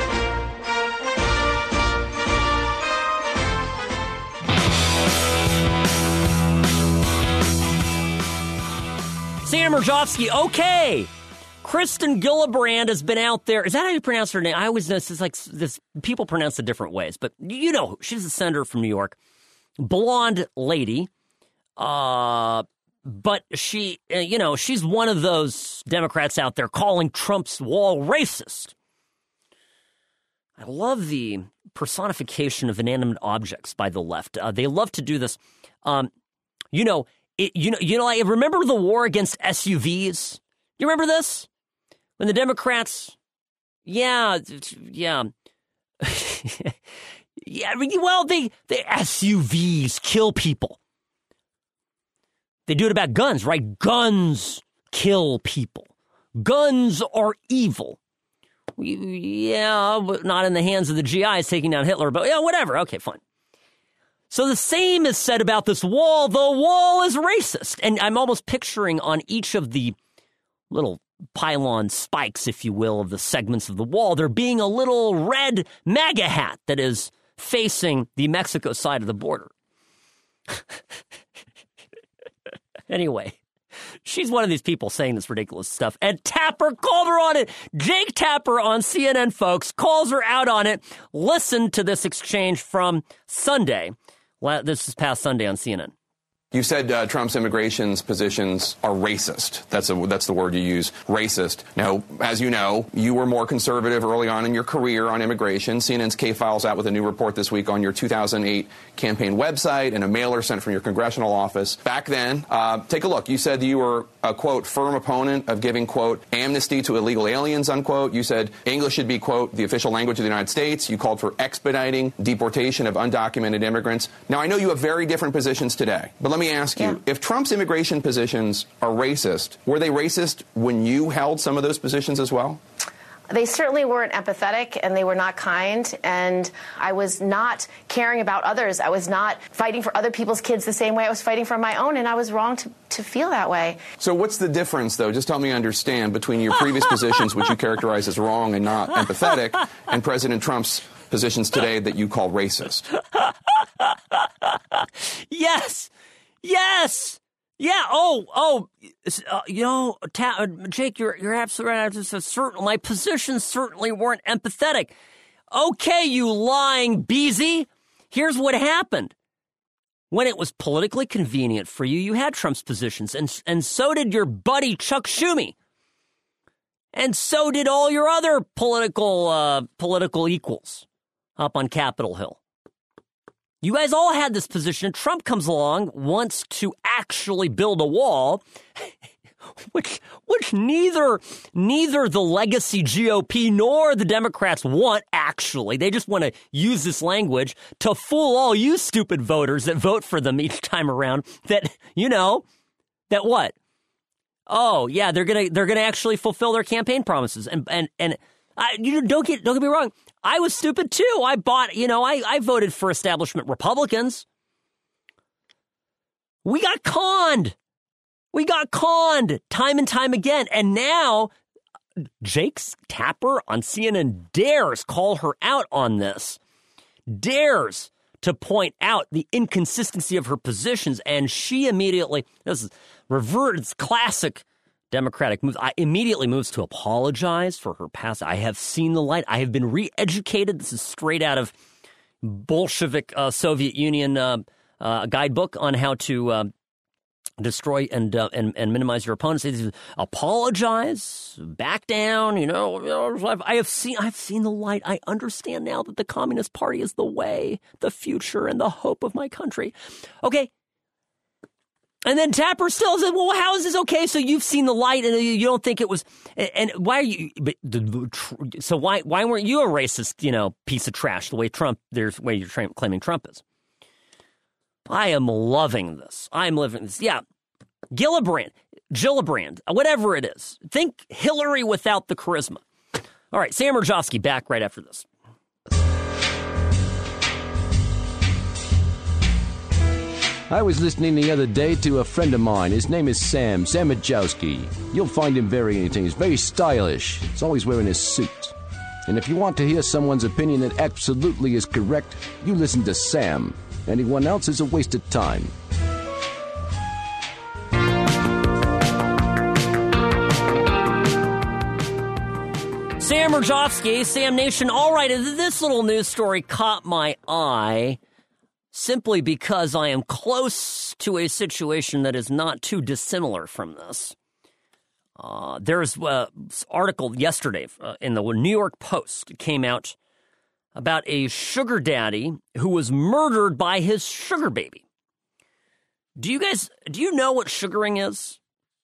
Sam Mirjovsky, okay. Kristen Gillibrand has been out there. Is that how you pronounce her name? I always know it's like this. People pronounce it different ways, but you know, she's a senator from New York, blonde lady. Uh, but she, uh, you know, she's one of those Democrats out there calling Trump's wall racist. I love the personification of inanimate objects by the left. Uh, they love to do this. Um, you know. It, you know, you know. I remember the war against S U Vs. You remember this when the Democrats? Yeah, yeah, yeah. Well, they the S U Vs kill people. They do it about guns, right? Guns kill people. Guns are evil. Yeah, but not in the hands of the G Is taking down Hitler. But yeah, whatever. Okay, fine. So the same is said about this wall. The wall is racist. And I'm almost picturing on each of the little pylon spikes, if you will, of the segments of the wall, there being a little red MAGA hat that is facing the Mexico side of the border. Anyway, she's one of these people saying this ridiculous stuff. And Tapper called her on it. Jake Tapper on C N N, folks, calls her out on it. Listen to this exchange from Sunday. This is past Sunday on C N N. You said uh, Trump's immigration positions are racist. That's a, that's the word you use, racist. Now, as you know, you were more conservative early on in your career on immigration. C N N's K-Files out with a new report this week on your two thousand eight campaign website and a mailer sent from your congressional office. Back then, uh, take a look. You said you were a, quote, firm opponent of giving, quote, amnesty to illegal aliens, unquote. You said English should be, quote, the official language of the United States. You called for expediting deportation of undocumented immigrants. Now, I know you have very different positions today, but let me ask you, yeah. if Trump's immigration positions are racist, were they racist when you held some of those positions as well? They certainly weren't empathetic, and they were not kind, and I was not caring about others. I was not fighting for other people's kids the same way I was fighting for my own, and I was wrong to, to feel that way. So what's the difference, though, just help me understand, between your previous positions, which you characterize as wrong and not empathetic, and President Trump's positions today that you call racist? Yes! Yes! Yeah. Oh, oh. Uh, you know, Ta- uh, Jake, you're you're absolutely right. Just a certain, my positions certainly weren't empathetic. Okay, you lying Beezy. Here's what happened. When it was politically convenient for you, you had Trump's positions, and and so did your buddy Chuck Schumer, and so did all your other political uh, political equals up on Capitol Hill. You guys all had this position. Trump comes along, wants to actually build a wall, which which neither neither the legacy G O P nor the Democrats want, actually. They just want to use this language to fool all you stupid voters that vote for them each time around that, you know, that what? Oh, yeah, they're going to they're going to actually fulfill their campaign promises. And and and I, you don't get don't get me wrong. I was stupid too. I bought, you know, I, I voted for establishment Republicans. We got conned. We got conned time and time again. And now Jake Tapper on C N N dares call her out on this. Dares to point out the inconsistency of her positions. And she immediately, this is reverts classic Democratic moves. I immediately moves to apologize for her past. I have seen the light. I have been re-educated. This is straight out of Bolshevik uh, Soviet Union uh, uh, guidebook on how to uh, destroy and, uh, and and minimize your opponents. Apologize, back down. You know, I have seen. I've seen the light. I understand now that the Communist Party is the way, the future, and the hope of my country. Okay. And then Tapper still said, well, how is this okay? So you've seen the light and you don't think it was, and why are you, but so why why weren't you a racist, you know, piece of trash, the way Trump, there's the way you're tra- claiming Trump is? I am loving this. I'm living this. Yeah. Gillibrand, Gillibrand, whatever it is. Think Hillary without the charisma. All right, Sam Mirejovsky back right after this. I was listening the other day to a friend of mine. His name is Sam, Sam Mirejovsky. You'll find him very entertaining. He's very stylish. He's always wearing his suit. And if you want to hear someone's opinion that absolutely is correct, you listen to Sam. Anyone else is a waste of time. Sam Mirejovsky, Sam Nation. All right, this little news story caught my eye simply because I am close to a situation that is not too dissimilar from this. Uh, there's an article yesterday uh, in the New York Post. It came out about a sugar daddy who was murdered by his sugar baby. Do you guys, do you know what sugaring is?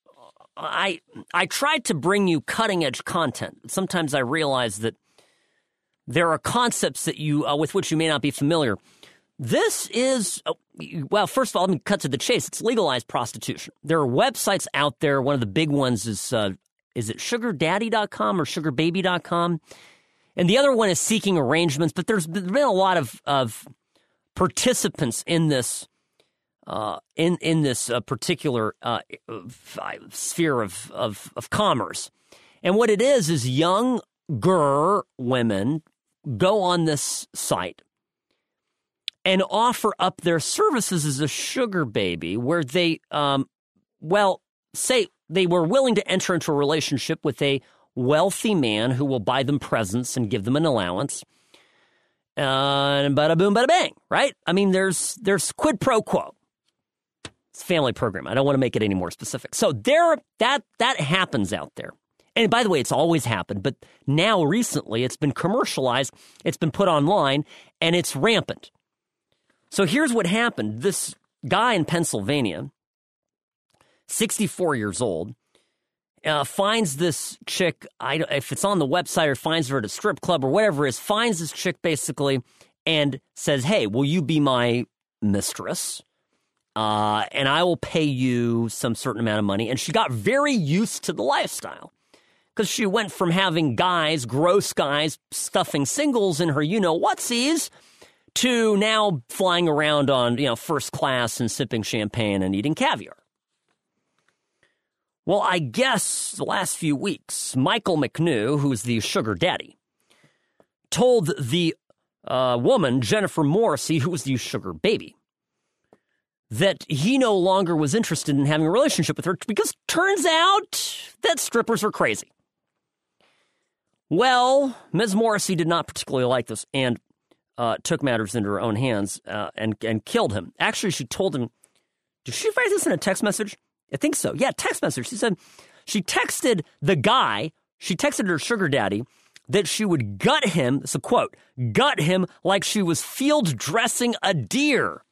I I tried to bring you cutting-edge content. Sometimes I realize that there are concepts that you uh, with which you may not be familiar. This is, well, first of all, let me cut to the chase. It's legalized prostitution. There are websites out there. One of the big ones is, uh, is it sugar daddy dot com or sugar baby dot com? And the other one is Seeking Arrangements. But there's been a lot of, of participants in this uh, in in this uh, particular uh, sphere of, of, of commerce. And what it is is younger women go on this site and offer up their services as a sugar baby, where they, um, well, say they were willing to enter into a relationship with a wealthy man who will buy them presents and give them an allowance. Uh, and bada boom, bada bang, right? I mean, there's there's quid pro quo. It's a family program. I don't want to make it any more specific. So there, that that happens out there. And by the way, it's always happened, but now recently it's been commercialized, it's been put online, and it's rampant. So here's what happened. This guy in Pennsylvania, sixty-four years old, uh, finds this chick, I, if it's on the website or finds her at a strip club or whatever it is, finds this chick basically and says, hey, will you be my mistress? Uh, and I will pay you some certain amount of money. And she got very used to the lifestyle because she went from having guys, gross guys, stuffing singles in her you-know-whatsies, to now flying around on, you know, first class and sipping champagne and eating caviar. Well, I guess the last few weeks, Michael McNew, who's the sugar daddy, told the uh, woman, Jennifer Morrissey, who was the sugar baby, that he no longer was interested in having a relationship with her because turns out that strippers are crazy. Well, Miz Morrissey did not particularly like this and Uh, took matters into her own hands uh, and and killed him. Actually, she told him, did she write this in a text message? I think so. Yeah, text message. She said she texted the guy, she texted her sugar daddy that she would gut him, it's a quote, gut him like she was field dressing a deer.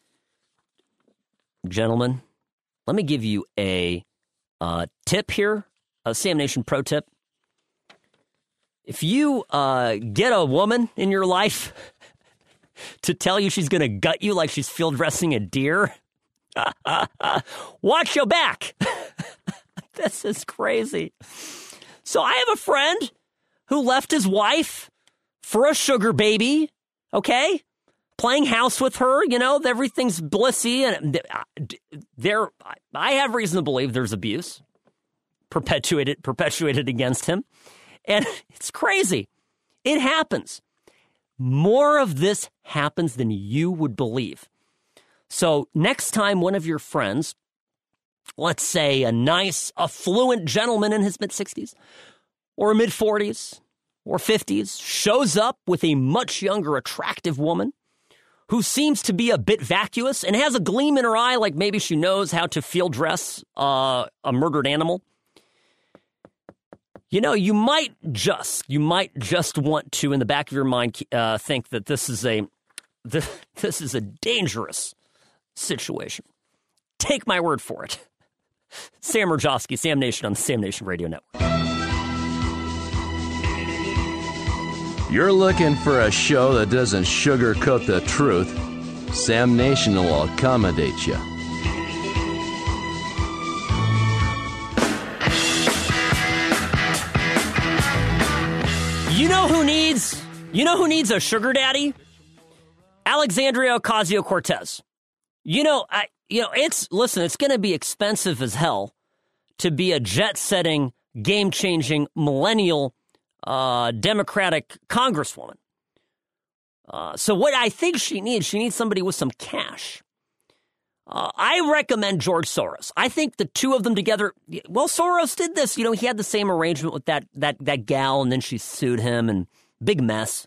Gentlemen, let me give you a uh, tip here, a Sam Nation pro tip. If you uh, get a woman in your life to tell you she's going to gut you like she's field dressing a deer, watch your back. This is crazy. So I have a friend who left his wife for a sugar baby, okay? Playing house with her, you know, everything's blissy. And there, I have reason to believe there's abuse perpetuated, perpetuated against him. And it's crazy. It happens. More of this happens than you would believe. So next time one of your friends, let's say a nice, affluent gentleman in his mid-sixties or mid-forties or fifties, shows up with a much younger, attractive woman who seems to be a bit vacuous and has a gleam in her eye like maybe she knows how to field dress uh, a murdered animal, you know, you might just, you might just want to, in the back of your mind, uh, think that this is a, this, this is a dangerous situation. Take my word for it. Sam Rajovsky, Sam Nation on the Sam Nation Radio Network. You're looking for a show that doesn't sugarcoat the truth. Sam Nation will accommodate you. You know who needs, you know who needs a sugar daddy? Alexandria Ocasio-Cortez. You know, I, you know, it's, listen, it's going to be expensive as hell to be a jet-setting, game-changing, millennial, uh, Democratic congresswoman. Uh, so what I think she needs, she needs somebody with some cash. Uh, I recommend George Soros. I think the two of them together, well, Soros did this. You know, he had the same arrangement with that that that gal, and then she sued him, and big mess.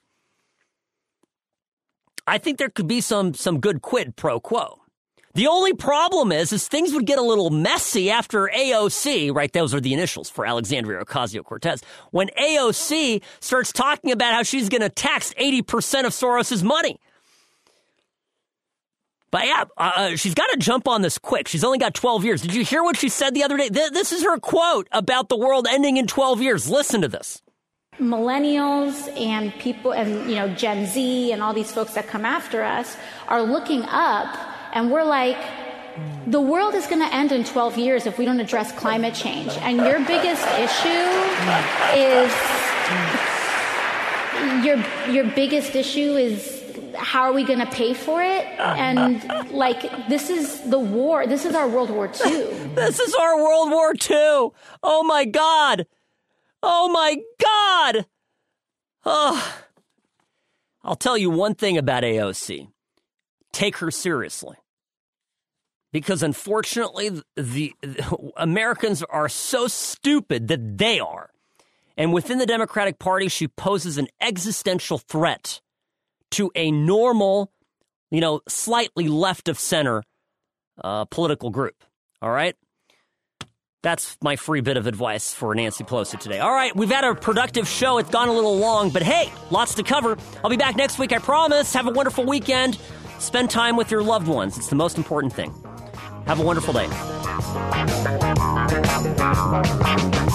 I think there could be some some good quid pro quo. The only problem is, is things would get a little messy after A O C, right? Those are the initials for Alexandria Ocasio-Cortez. When A O C starts talking about how she's going to tax eighty percent of Soros's money. But yeah, uh, she's got to jump on this quick. She's only got twelve years. Did you hear what she said the other day? Th- this is her quote about the world ending in twelve years. Listen to this. Millennials and people and, you know, Gen Z and all these folks that come after us are looking up, and we're like, the world is going to end in twelve years if we don't address climate change. And your biggest issue is your your biggest issue is how are we going to pay for it? And like, this is the war. This is our World War Two. This is our World War Two. Oh my God. Oh my God. Oh. I'll tell you one thing about A O C. Take her seriously. Because unfortunately, the, the Americans are so stupid that they are. And within the Democratic Party, she poses an existential threat to a normal, you know, slightly left of center uh, political group. All right? That's my free bit of advice for Nancy Pelosi today. All right, we've had a productive show. It's gone a little long, but hey, lots to cover. I'll be back next week, I promise. Have a wonderful weekend. Spend time with your loved ones. It's the most important thing. Have a wonderful day.